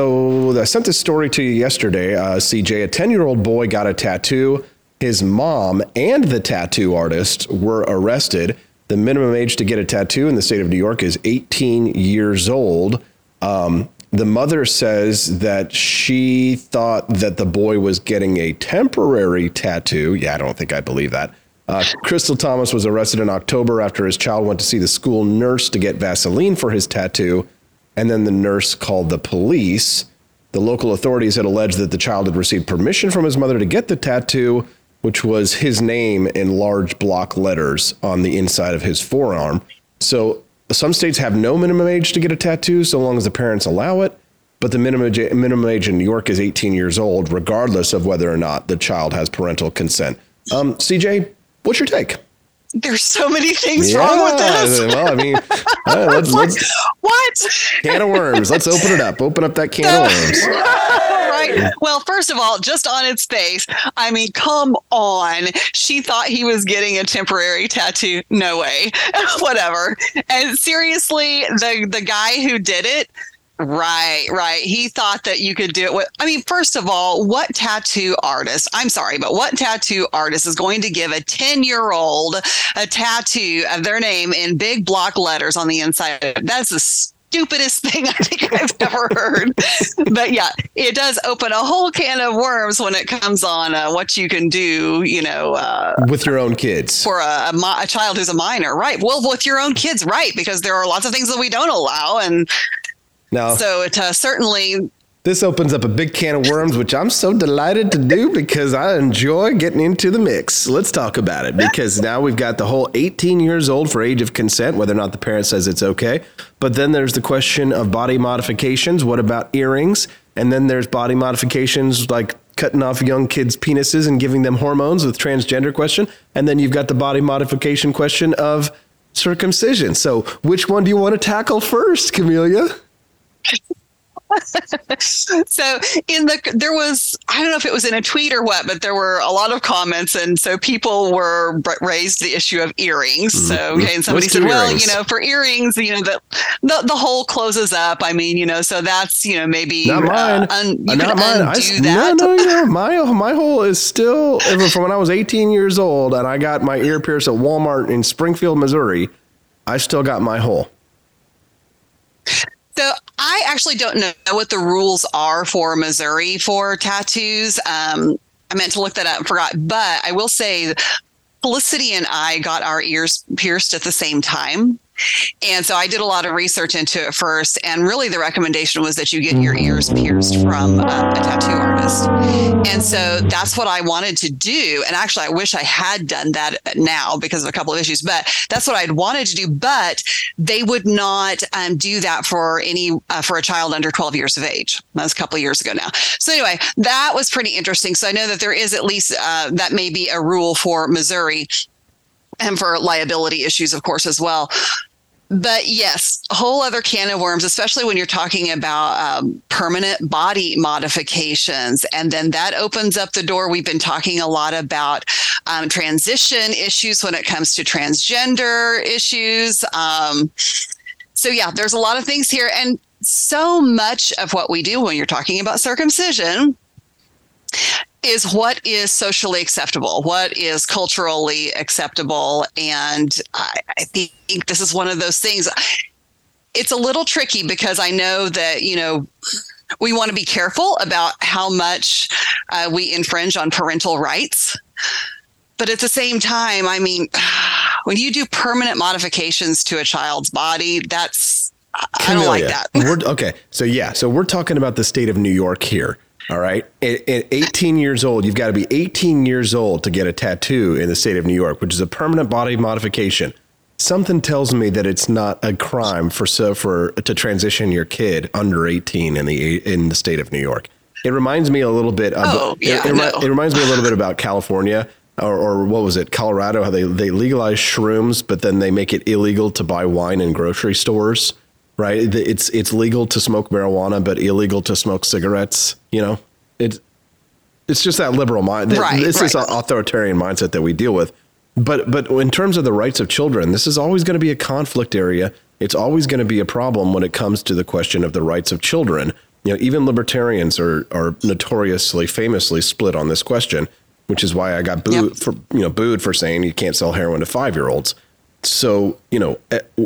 so I sent this story to you yesterday, uh, C J. A ten-year-old boy got a tattoo. His mom and the tattoo artist were arrested. The minimum age to get a tattoo in the state of New York is eighteen years old. Um, The mother says that she thought that the boy was getting a temporary tattoo. Yeah, I don't think I believe that. Uh, Crystal Thomas was arrested in October after his child went to see the school nurse to get Vaseline for his tattoo, and then the nurse called the police. The local authorities had alleged that the child had received permission from his mother to get the tattoo, which was his name in large block letters on the inside of his forearm. So some states have no minimum age to get a tattoo so long as the parents allow it, but the minimum age, minimum age in New York is eighteen years old, regardless of whether or not the child has parental consent. Um, C J, what's your take? There's so many things yeah, wrong with this. Well, I mean, uh, let's, let's, what? Can of worms. Let's open it up. Open up that can of worms. Right. Well, first of all, just on its face, I mean, come on. She thought he was getting a temporary tattoo. No way. Whatever. And seriously, the the guy who did it, Right, right. He thought that you could do it with, I mean, first of all, what tattoo artist, I'm sorry, but what tattoo artist is going to give a ten-year-old a tattoo of their name in big block letters on the inside? That's the stupidest thing I think I've ever heard. But yeah, it does open a whole can of worms when it comes on uh, what you can do, you know, uh, with your own kids for a, a, a child who's a minor, right? Well, with your own kids, right? Because there are lots of things that we don't allow, and now so it uh, certainly. This opens up a big can of worms, which I'm so delighted to do because I enjoy getting into the mix. Let's talk about it, because now we've got the whole eighteen years old for age of consent, whether or not the parent says it's okay. But then there's the question of body modifications. What about earrings? And then there's body modifications like cutting off young kids' penises and giving them hormones with transgender question. And then you've got the body modification question of circumcision. So which one do you want to tackle first, Camelia? So in the there was I don't know if it was in a tweet or what, but there were a lot of comments, and so people were raised the issue of earrings. Mm-hmm. So okay, and somebody Let's said, well, earrings. you know, for earrings, you know, the, the the hole closes up. I mean, you know, so that's you know maybe not mine. Uh, un, you uh, can not mine. undo I, that. No, no, no. My my hole is still from when I was eighteen years old, and I got my ear pierced at Walmart in Springfield, Missouri. I still got my hole. So I actually don't know what the rules are for Missouri for tattoos. Um, I meant to look that up and forgot. But I will say Felicity and I got our ears pierced at the same time. And so I did a lot of research into it first. And really the recommendation was that you get your ears pierced from um, a tattoo artist. And so that's what I wanted to do. And actually, I wish I had done that now because of a couple of issues. But that's what I'd wanted to do. But they would not um, do that for any uh, for a child under twelve years of age. That was a couple of years ago now. So anyway, that was pretty interesting. So I know that there is at least uh, that may be a rule for Missouri. And for liability issues, of course, as well. But yes, a whole other can of worms, especially when you're talking about um, permanent body modifications. And then that opens up the door. We've been talking a lot about um, transition issues when it comes to transgender issues. Um, so yeah, there's a lot of things here. And so much of what we do when you're talking about circumcision is what is socially acceptable, what is culturally acceptable. And I, I think this is one of those things. It's a little tricky because I know that, you know, we want to be careful about how much uh, we infringe on parental rights. But at the same time, I mean, when you do permanent modifications to a child's body, that's, I Camelia, don't like that. We're, okay. So yeah, so we're talking about the state of New York here. All right. At, at eighteen years old, you've got to be eighteen years old to get a tattoo in the state of New York, which is a permanent body modification. Something tells me that it's not a crime for so for to transition your kid under eighteen in the in the state of New York. It reminds me a little bit. Of, oh, yeah, it, it, no. it reminds me a little bit about California or, or what was it, Colorado? How they they legalize shrooms, but then they make it illegal to buy wine in grocery stores. Right. It's it's legal to smoke marijuana, but illegal to smoke cigarettes. You know, it's it's just that liberal mind. Right, this right. is an authoritarian mindset that we deal with. But but in terms of the rights of children, this is always going to be a conflict area. It's always going to be a problem when it comes to the question of the rights of children. You know, even libertarians are are notoriously, famously split on this question, which is why I got booed yep. for you know booed for saying you can't sell heroin to five year olds. So you know.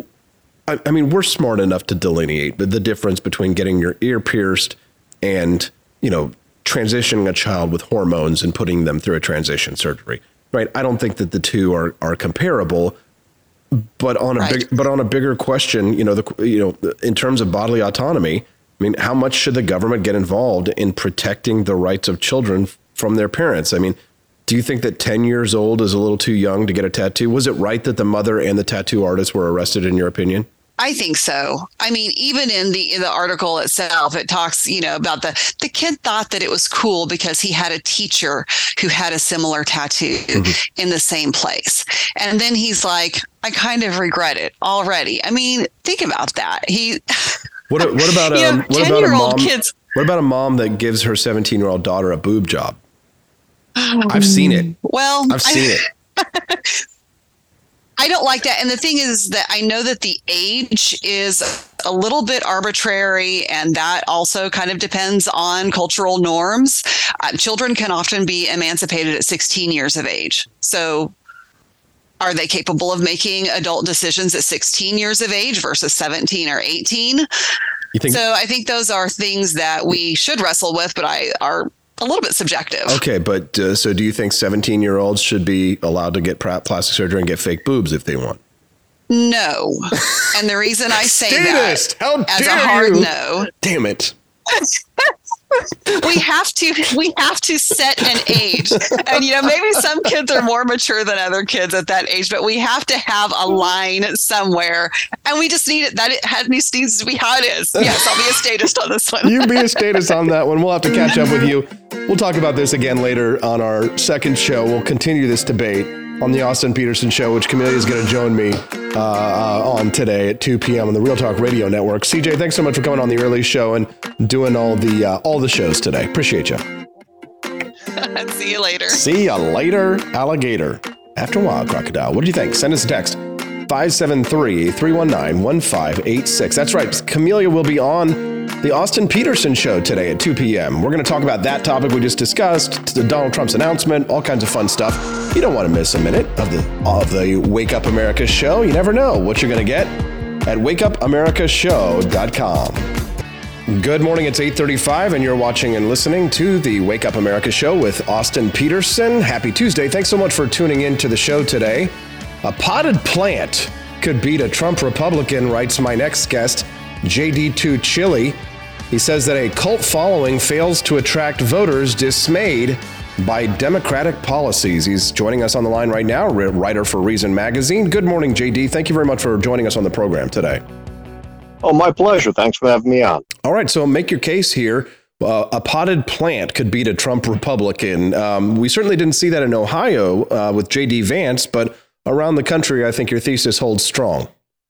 I mean, we're smart enough to delineate the difference between getting your ear pierced and, you know, transitioning a child with hormones and putting them through a transition surgery. Right. I don't think that the two are, are comparable. But on a right. big but on a bigger question, you know, the you know, in terms of bodily autonomy, I mean, how much should the government get involved in protecting the rights of children from their parents? I mean, do you think that ten years old is a little too young to get a tattoo? Was it right that the mother and the tattoo artist were arrested, in your opinion? I think so. I mean, even in the in the article itself, it talks, you know, about the the kid thought that it was cool because he had a teacher who had a similar tattoo mm-hmm. in the same place. And then he's like, I kind of regret it already. I mean, think about that. He What what about um, know, what about a mom? Kids. What about a mom that gives her seventeen-year-old daughter a boob job? I've seen it. Well, I've seen I, it. I don't like that. And the thing is that I know that the age is a little bit arbitrary, and that also kind of depends on cultural norms. Uh, children can often be emancipated at sixteen years of age. So Are they capable of making adult decisions at sixteen years of age versus seventeen or eighteen? You think- so I think those are things that we should wrestle with, but I are a little bit subjective. Okay, but uh, so do you think seventeen-year-olds should be allowed to get plastic surgery and get fake boobs if they want? No. And the reason I say Statist, that how as dare a hard you? no. Damn it. we have to we have to set an age, and you know maybe some kids are more mature than other kids at that age, but we have to have a line somewhere, and we just need it that it has, needs to be how it is. Yes, I'll be a statist on this one. You be a statist on that one. We'll have to catch up with you. We'll talk about this again later on our second show. We'll continue this debate on the Austin Peterson Show, which Camelia is going to join me uh, uh, on today at two p.m. on the Real Talk Radio Network. C J, thanks so much for coming on the early show and doing all the uh, all the shows today. Appreciate you. See you later. See you later, alligator. After a while, crocodile. What do you think? Send us a text. five seven three, three one nine, one five eight six. That's right. Camelia will be on the Austin Peterson Show today at two p.m. We're going to talk about that topic we just discussed, Donald Trump's announcement, all kinds of fun stuff. You don't want to miss a minute of the of the Wake Up America Show. You never know what you're going to get at wake up america show dot com. Good morning. It's eight thirty-five, and you're watching and listening to the Wake Up America Show with Austin Peterson. Happy Tuesday. Thanks so much for tuning in to the show today. A potted plant could beat a Trump Republican, writes my next guest, J D two Chili. He says that a cult following fails to attract voters dismayed by Democratic policies. He's joining us on the line right now, writer for Reason Magazine. Good morning, J D. Thank you very much for joining us on the program today. Oh, my pleasure. Thanks for having me on. All right, so make your case here. Uh, a potted plant could beat a Trump Republican. Um, we certainly didn't see that in Ohio uh, with J D Vance, but around the country, I think your thesis holds strong.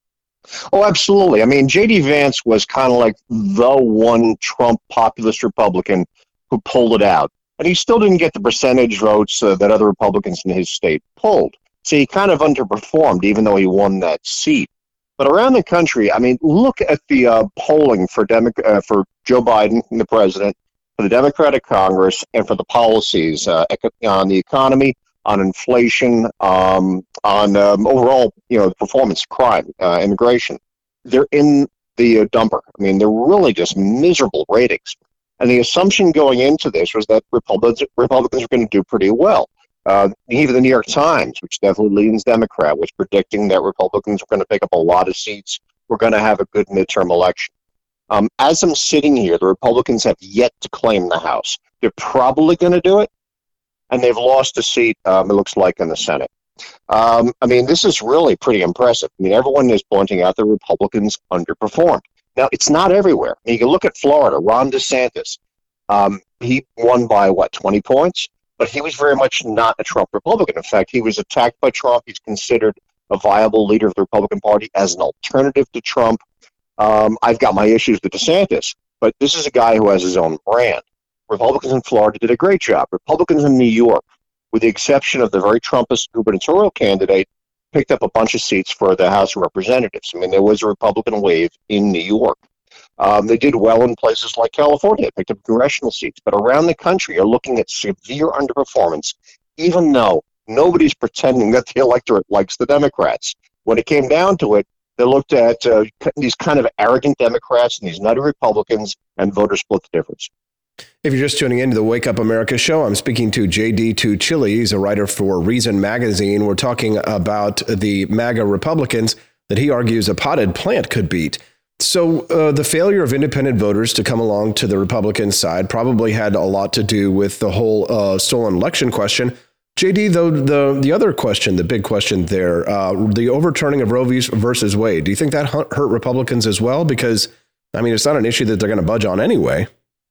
Oh, absolutely. I mean, J D Vance was kind of like the one Trump populist Republican who pulled it out. And he still didn't get the percentage votes uh, that other Republicans in his state pulled. So he kind of underperformed, even though he won that seat. But around the country, I mean, look at the uh, polling for Demo- uh, for Joe Biden, the president, for the Democratic Congress, and for the policies uh, on the economy, on inflation, um, on um, overall, you know, performance, crime, uh, immigration. They're in the uh, dumper. I mean, they're really just miserable ratings. And the assumption going into this was that Republicans, Republicans were going to do pretty well. Uh, even the New York Times, which definitely leans Democrat, was predicting that Republicans were going to pick up a lot of seats. We're going to have a good midterm election. Um, as I'm sitting here, the Republicans have yet to claim the House. They're probably going to do it, and they've lost a seat, um, it looks like, in the Senate. Um, I mean, this is really pretty impressive. I mean, everyone is pointing out the Republicans underperformed. Now, it's not everywhere. I mean, you can look at Florida, Ron DeSantis. Um, he won by, what, twenty points? But he was very much not a Trump Republican. In fact, he was attacked by Trump. He's considered a viable leader of the Republican Party as an alternative to Trump. Um, I've got my issues with DeSantis, but this is a guy who has his own brand. Republicans in Florida did a great job. Republicans in New York, with the exception of the very Trumpist gubernatorial candidate, picked up a bunch of seats for the House of Representatives. I mean, there was a Republican wave in New York. Um, they did well in places like California, they picked up congressional seats. But around the country, you're looking at severe underperformance, even though nobody's pretending that the electorate likes the Democrats. When it came down to it, they looked at uh, these kind of arrogant Democrats and these nutty Republicans, and voters split the difference. If you're just tuning into the Wake Up America Show, I'm speaking to J D two Chili. He's a writer for Reason Magazine. We're talking about the MAGA Republicans that he argues a potted plant could beat. So uh, the failure of independent voters to come along to the Republican side probably had a lot to do with the whole uh, stolen election question. J D, though, the the other question, the big question there, uh, the overturning of Roe v. versus Wade, do you think that hurt Republicans as well? Because, I mean, it's not an issue that they're going to budge on anyway.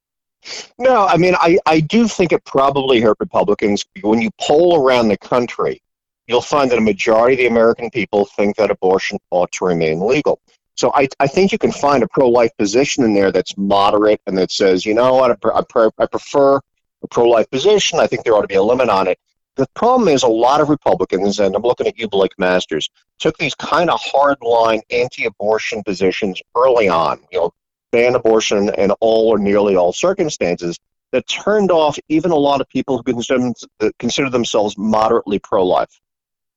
No, I mean, I, I do think it probably hurt Republicans. When you poll around the country, you'll find that a majority of the American people think that abortion ought to remain legal. So I, I think you can find a pro-life position in there that's moderate and that says, you know what, I, I, I prefer a pro-life position. I think there ought to be a limit on it. The problem is a lot of Republicans, and I'm looking at you, Blake Masters, took these kind of hardline anti-abortion positions early on, you know, ban abortion in all or nearly all circumstances, that turned off even a lot of people who consider, consider themselves moderately pro-life.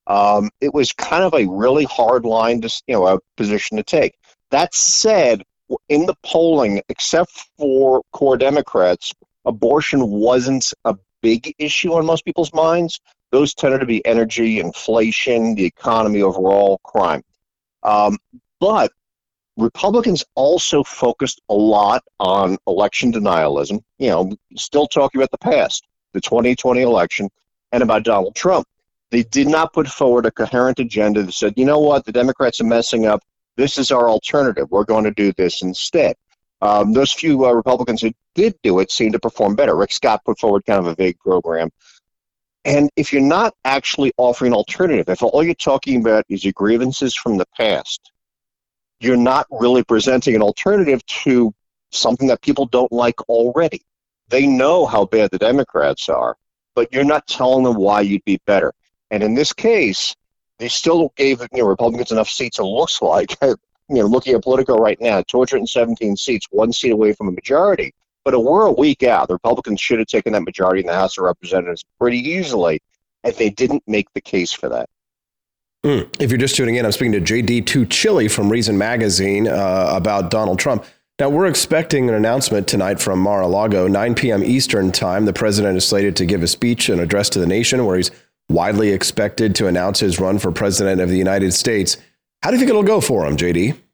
Um, it was kind of a really hard line to, you know, a position to take. That said, in the polling, except for core Democrats, abortion wasn't a big issue on most people's minds. Those tended to be energy, inflation, the economy overall, crime. Um, but Republicans also focused a lot on election denialism, you know, still talking about the past, the twenty twenty election, and about Donald Trump. They did not put forward a coherent agenda that said, you know what, the Democrats are messing up. This is our alternative. We're going to do this instead. Um, those few uh, Republicans who did do it seemed to perform better. Rick Scott put forward kind of a vague program. And if you're not actually offering an alternative, if all you're talking about is your grievances from the past, you're not really presenting an alternative to something that people don't like already. They know how bad the Democrats are, but you're not telling them why you'd be better. And in this case, they still gave you know, Republicans enough seats, it looks like, you know, looking at Politico right now, two hundred seventeen seats, one seat away from a majority. But we're a week out. The Republicans should have taken that majority in the House of Representatives pretty easily, and they didn't make the case for that. Mm. If you're just tuning in, I'm speaking to J D Tuccille from Reason Magazine uh, about Donald Trump. Now, we're expecting an announcement tonight from Mar-a-Lago, nine p.m. Eastern time. The president is slated to give a speech and address to the nation where he's widely expected to announce his run for president of the United States. How do you think it'll go for him, J D?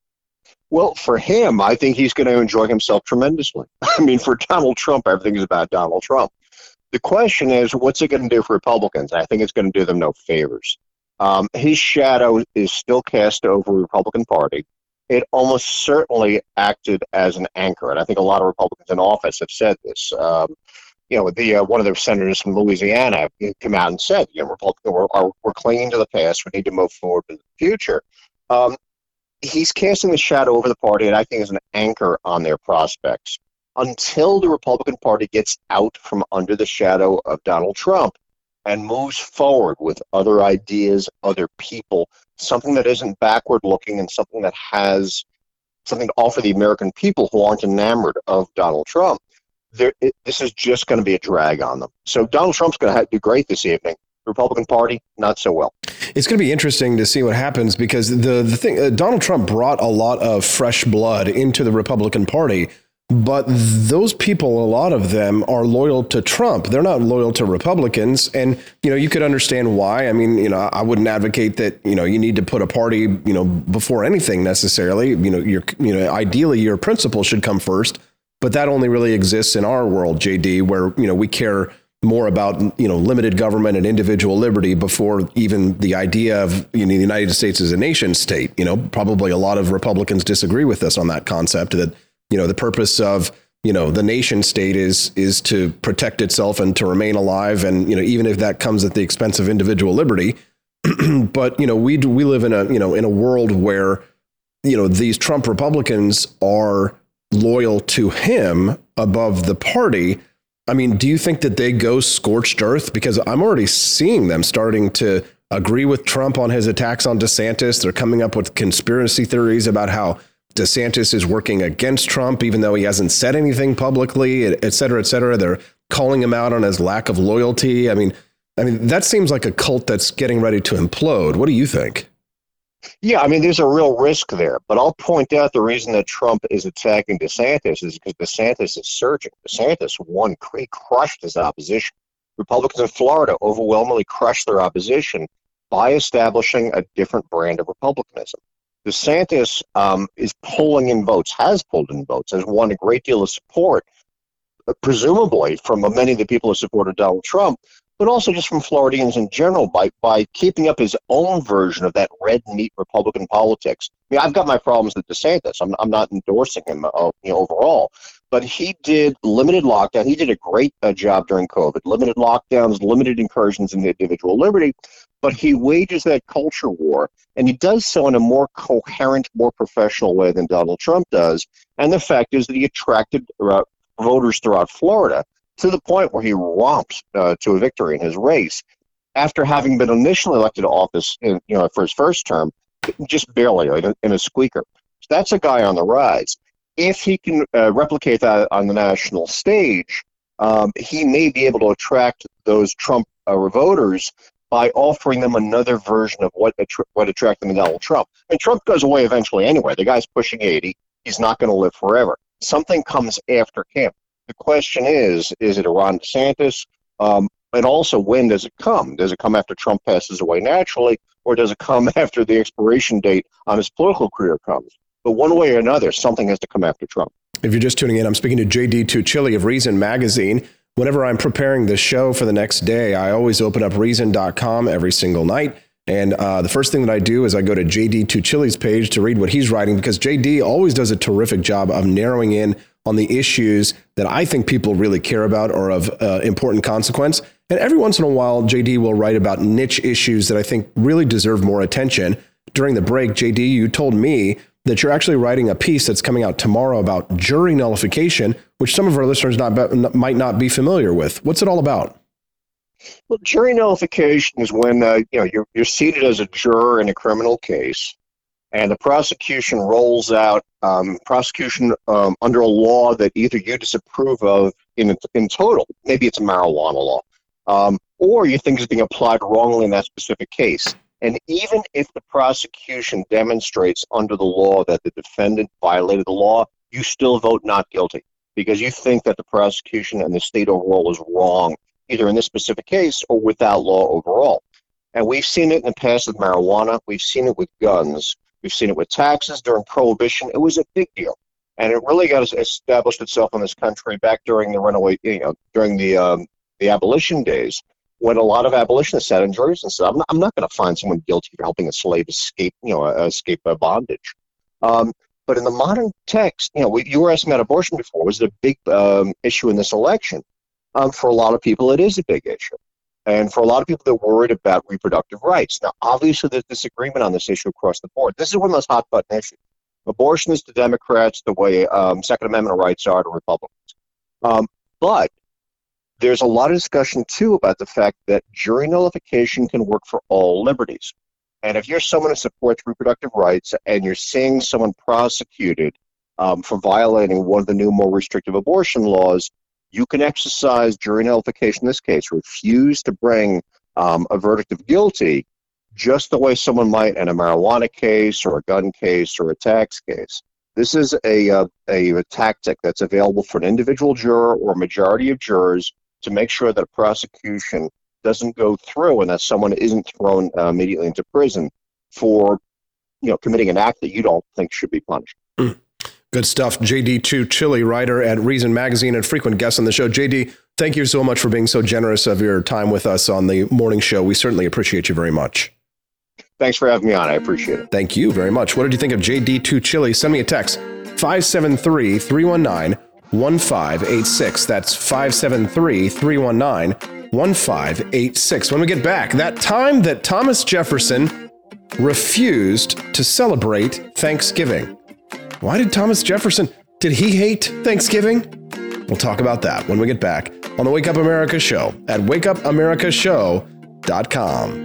Well, for him, I think he's going to enjoy himself tremendously. I mean, for Donald Trump, everything is about Donald Trump. The question is, what's it going to do for Republicans? I think it's going to do them no favors. Um, his shadow is still cast over the Republican Party. It almost certainly acted as an anchor, and I think a lot of Republicans in office have said this. Um, you know, the uh, one of the senators from Louisiana came out and said, you know, Republicans are, are, we're clinging to the past. We need to move forward in the future. Um, he's casting the shadow over the party, and I think is an anchor on their prospects. Until the Republican Party gets out from under the shadow of Donald Trump and moves forward with other ideas, other people, something that isn't backward-looking and something that has something to offer the American people who aren't enamored of Donald Trump, there, it, this is just going to be a drag on them. So Donald Trump's going to do great this evening. The Republican Party, not so well. It's going to be interesting to see what happens because the, the thing, uh, Donald Trump brought a lot of fresh blood into the Republican Party. But those people, a lot of them are loyal to Trump. They're not loyal to Republicans. And, you know, you could understand why. I mean, you know, I wouldn't advocate that, you know, you need to put a party, you know, before anything necessarily. You know, your, you know, ideally your principles should come first. But that only really exists in our world, J D, where, you know, we care more about, you know, limited government and individual liberty before even the idea of, you know, the United States as a nation state. You know, probably a lot of Republicans disagree with us on that concept that, you know, the purpose of, you know, the nation state is is to protect itself and to remain alive. And, you know, even if that comes at the expense of individual liberty. But, you know, we do, we live in a, you know, in a world where, you know, these Trump Republicans are loyal to him above the party. I mean, do you think that they go scorched earth? Because I'm already seeing them starting to agree with Trump on his attacks on DeSantis. They're coming up with conspiracy theories about how DeSantis is working against Trump, even though he hasn't said anything publicly, et cetera, et cetera. They're calling him out on his lack of loyalty. I mean, I mean, that seems like a cult that's getting ready to implode. What do you think? Yeah, I mean, there's a real risk there. But I'll point out the reason that Trump is attacking DeSantis is because DeSantis is surging. DeSantis won, he crushed his opposition. Republicans in Florida overwhelmingly crushed their opposition by establishing a different brand of republicanism. DeSantis um, is pulling in votes, has pulled in votes, has won a great deal of support, presumably from many of the people who supported Donald Trump, but also just from Floridians in general by, by keeping up his own version of that red meat Republican politics. I mean, I've got my problems with DeSantis. I'm, I'm not endorsing him uh, you know, overall, but he did limited lockdown. He did a great uh, job during COVID, limited lockdowns, limited incursions into individual liberty, but he wages that culture war, and he does so in a more coherent, more professional way than Donald Trump does. And the fact is that he attracted uh, voters throughout Florida to the point where he romps uh, to a victory in his race after having been initially elected to office in, you know, for his first term, just barely in, in a squeaker. So that's a guy on the rise. If he can uh, replicate that on the national stage, um, he may be able to attract those Trump uh, voters by offering them another version of what attr- what attracted them to Donald Trump. I mean, Trump goes away eventually anyway. The guy's pushing eighty. He's not going to live forever. Something comes after him. The question is, is it a Ron DeSantis? Um, and also, when does it come? Does it come after Trump passes away naturally, or does it come after the expiration date on his political career comes? But one way or another, something has to come after Trump. If you're just tuning in, I'm speaking to J D Tuccilli of Reason Magazine. Whenever I'm preparing the show for the next day, I always open up reason dot com every single night. And uh, the first thing that I do is I go to J D Tuccilli's page to read what he's writing, because J D always does a terrific job of narrowing in on the issues that I think people really care about or of uh, important consequence. And every once in a while, J D will write about niche issues that I think really deserve more attention. During the break, J D, you told me that you're actually writing a piece that's coming out tomorrow about jury nullification, which some of our listeners not be, might not be familiar with. What's it all about? Well, jury nullification is when uh, you know you're, you're seated as a juror in a criminal case, and the prosecution rolls out um, prosecution um, under a law that either you disapprove of in in total, maybe it's a marijuana law, um, or you think is being applied wrongly in that specific case. And even if the prosecution demonstrates under the law that the defendant violated the law, you still vote not guilty because you think that the prosecution and the state overall is wrong, either in this specific case or with that law overall. And we've seen it in the past with marijuana. We've seen it with guns. We've seen it with taxes during Prohibition. It was a big deal. And it really got established itself in this country back during the runaway, you know, during the um, the abolition days, when a lot of abolitionists sat in juries and said, I'm not, I'm not going to find someone guilty for helping a slave escape, you know, uh, escape uh, bondage. Um, but in the modern text, you know, we, you were asking about abortion before. Was it a big um, issue in this election? Um, for a lot of people, it is a big issue. And for a lot of people, they're worried about reproductive rights. Now, obviously, there's disagreement on this issue across the board. This is one of those hot-button issues. Abortion is to Democrats the way um, Second Amendment rights are to Republicans. Um, but there's a lot of discussion, too, about the fact that jury nullification can work for all liberties. And if you're someone who supports reproductive rights and you're seeing someone prosecuted um, for violating one of the new, more restrictive abortion laws, you can exercise jury nullification in this case, refuse to bring um, a verdict of guilty, just the way someone might in a marijuana case or a gun case or a tax case. This is a, uh, a, a tactic that's available for an individual juror or a majority of jurors to make sure that a prosecution doesn't go through and that someone isn't thrown uh, immediately into prison for, you know, committing an act that you don't think should be punished. Mm. Good stuff. J D Tuccilli, writer at Reason Magazine and frequent guest on the show. J D, thank you so much for being so generous of your time with us on the morning show. We certainly appreciate you very much. Thanks for having me on. I appreciate it. Thank you very much. What did you think of J D Tuccilli? Send me a text, five seven three, three one nine, one five eight six. That's five seven three, three one nine, one five eight six. When we get back, that time that Thomas Jefferson refused to celebrate Thanksgiving. Why did Thomas Jefferson, did he hate Thanksgiving? We'll talk about that when we get back on the Wake Up America show at wake up america show dot com.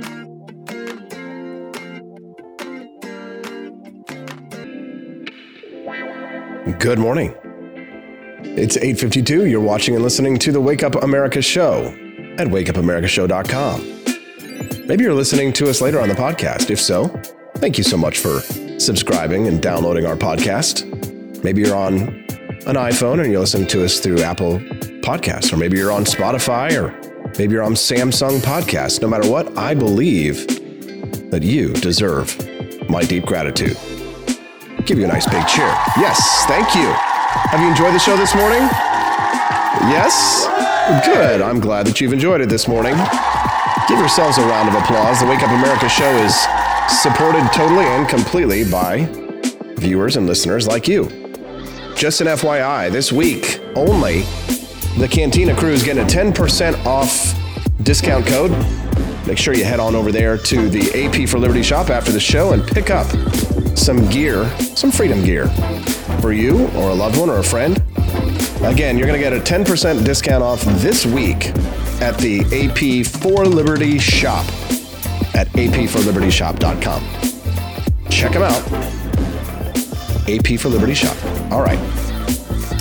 Good morning. It's eight fifty-two. You're watching and listening to the Wake Up America show at wake up america show dot com. Maybe you're listening to us later on the podcast. If so, thank you so much for subscribing and downloading our podcast. Maybe you're on an iPhone and you're listening to us through Apple Podcasts, or maybe you're on Spotify, or maybe you're on Samsung Podcasts. No matter what, I believe that you deserve my deep gratitude. Give you a nice big cheer. Yes, thank you. Have you enjoyed the show this morning? Yes? Good. I'm glad that you've enjoyed it this morning. Give yourselves a round of applause. The Wake Up America show is supported totally and completely by viewers and listeners like you. Just an F Y I, this week only, the Cantina crew is getting a ten percent off discount code. Make sure you head on over there to the A P for Liberty shop after the show and pick up some gear, some freedom gear for you or a loved one or a friend. Again, you're going to get a ten percent discount off this week at the A P for Liberty shop at a p for liberty shop dot com. Check them out. A P for Liberty shop. All right.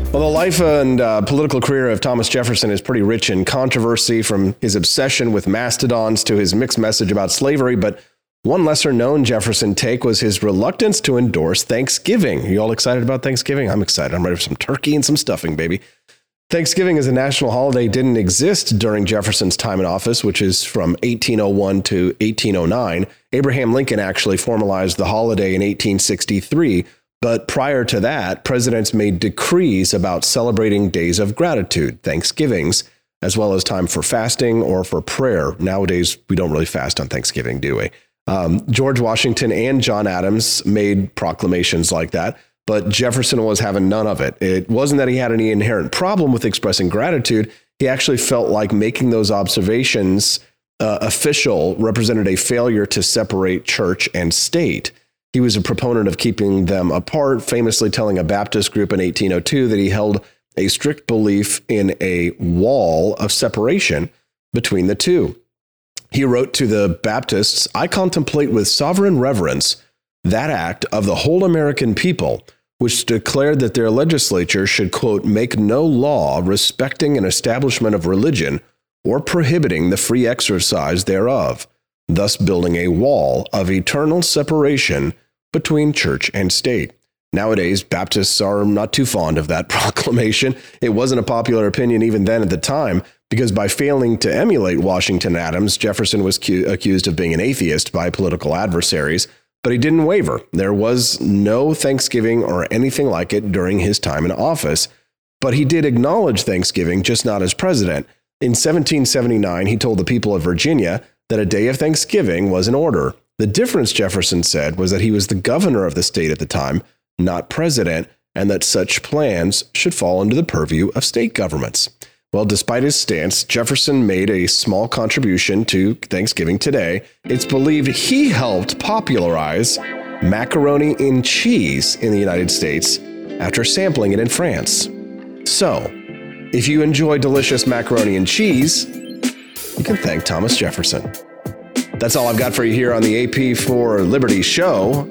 Well, the life and uh, political career of Thomas Jefferson is pretty rich in controversy, from his obsession with mastodons to his mixed message about slavery. But one lesser known Jefferson take was his reluctance to endorse Thanksgiving. You all excited about Thanksgiving? I'm excited. I'm ready for some turkey and some stuffing, baby. Thanksgiving as a national holiday didn't exist during Jefferson's time in office, which is from eighteen oh one to eighteen oh nine. Abraham Lincoln actually formalized the holiday in eighteen sixty-three. But prior to that, presidents made decrees about celebrating days of gratitude, Thanksgivings, as well as time for fasting or for prayer. Nowadays, we don't really fast on Thanksgiving, do we? Um, George Washington and John Adams made proclamations like that, but Jefferson was having none of it. It wasn't that he had any inherent problem with expressing gratitude. He actually felt like making those observations uh, official represented a failure to separate church and state. He was a proponent of keeping them apart, famously telling a Baptist group in eighteen oh two that he held a strict belief in a wall of separation between the two. He wrote to the Baptists, "I contemplate with sovereign reverence that act of the whole American people, which declared that their legislature should, quote, make no law respecting an establishment of religion or prohibiting the free exercise thereof, thus building a wall of eternal separation between church and state." Nowadays, Baptists are not too fond of that proclamation. It wasn't a popular opinion even then at the time, because by failing to emulate Washington and Adams, Jefferson was cu- accused of being an atheist by political adversaries, but he didn't waver. There was no Thanksgiving or anything like it during his time in office, but he did acknowledge Thanksgiving, just not as president. In seventeen seventy-nine, he told the people of Virginia that a day of Thanksgiving was in order. The difference, Jefferson said, was that he was the governor of the state at the time, not president, and that such plans should fall under the purview of state governments. Well, despite his stance, Jefferson made a small contribution to Thanksgiving today. It's believed he helped popularize macaroni and cheese in the United States after sampling it in France. So, if you enjoy delicious macaroni and cheese, you can thank Thomas Jefferson. That's all I've got for you here on the A P for Liberty show.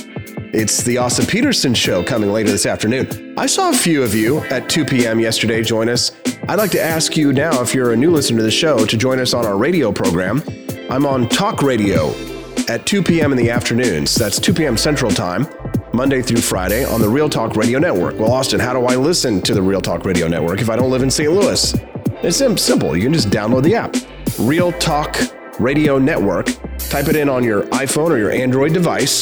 It's the Austin Peterson Show coming later this afternoon. I saw a few of you at two p.m. yesterday join us. I'd like to ask you now, if you're a new listener to the show, to join us on our radio program. I'm on Talk Radio at two p.m. in the afternoons. That's two p.m. Central Time, Monday through Friday on the Real Talk Radio Network. Well, Austin, how do I listen to the Real Talk Radio Network if I don't live in Saint Louis? It's simple. You can just download the app. Real Talk Radio Network. Type it in on your iPhone or your Android device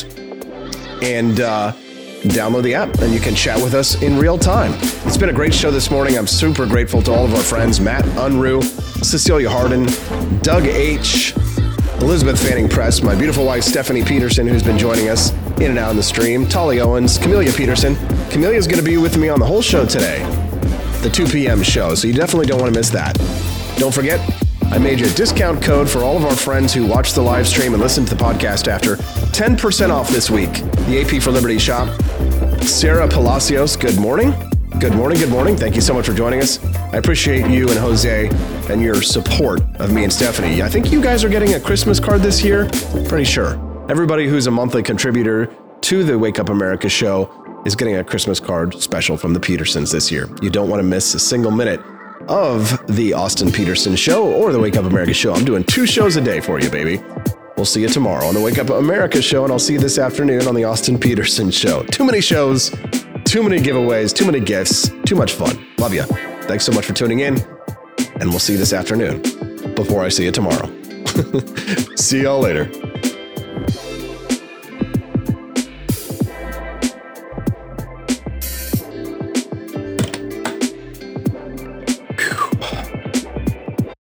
and uh, download the app, and you can chat with us in real time. It's been a great show this morning. I'm super grateful to all of our friends, Matt Unruh, Cecilia Harden, Doug H., Elizabeth Fanning Press, my beautiful wife, Stephanie Peterson, who's been joining us in and out in the stream, Tolly Owens, Camelia Peterson. Camelia's going to be with me on the whole show today, the two p.m. show, so you definitely don't want to miss that. Don't forget, I made you a discount code for all of our friends who watch the live stream and listen to the podcast after. ten percent off this week. The A P for Liberty shop. Sarah Palacios, good morning. Good morning, good morning. Thank you so much for joining us. I appreciate you and Jose and your support of me and Stephanie. I think you guys are getting a Christmas card this year. Pretty sure. Everybody who's a monthly contributor to the Wake Up America show is getting a Christmas card special from the Petersons this year. You don't want to miss a single minute of the Austin Peterson Show or the Wake Up America Show. I'm doing two shows a day for you, baby. We'll see you tomorrow on the Wake Up America Show, and I'll see you this afternoon on the Austin Peterson Show. Too many shows, too many giveaways, too many gifts, too much fun. Love you. Thanks so much for tuning in, and we'll see you this afternoon before I see you tomorrow. See y'all later.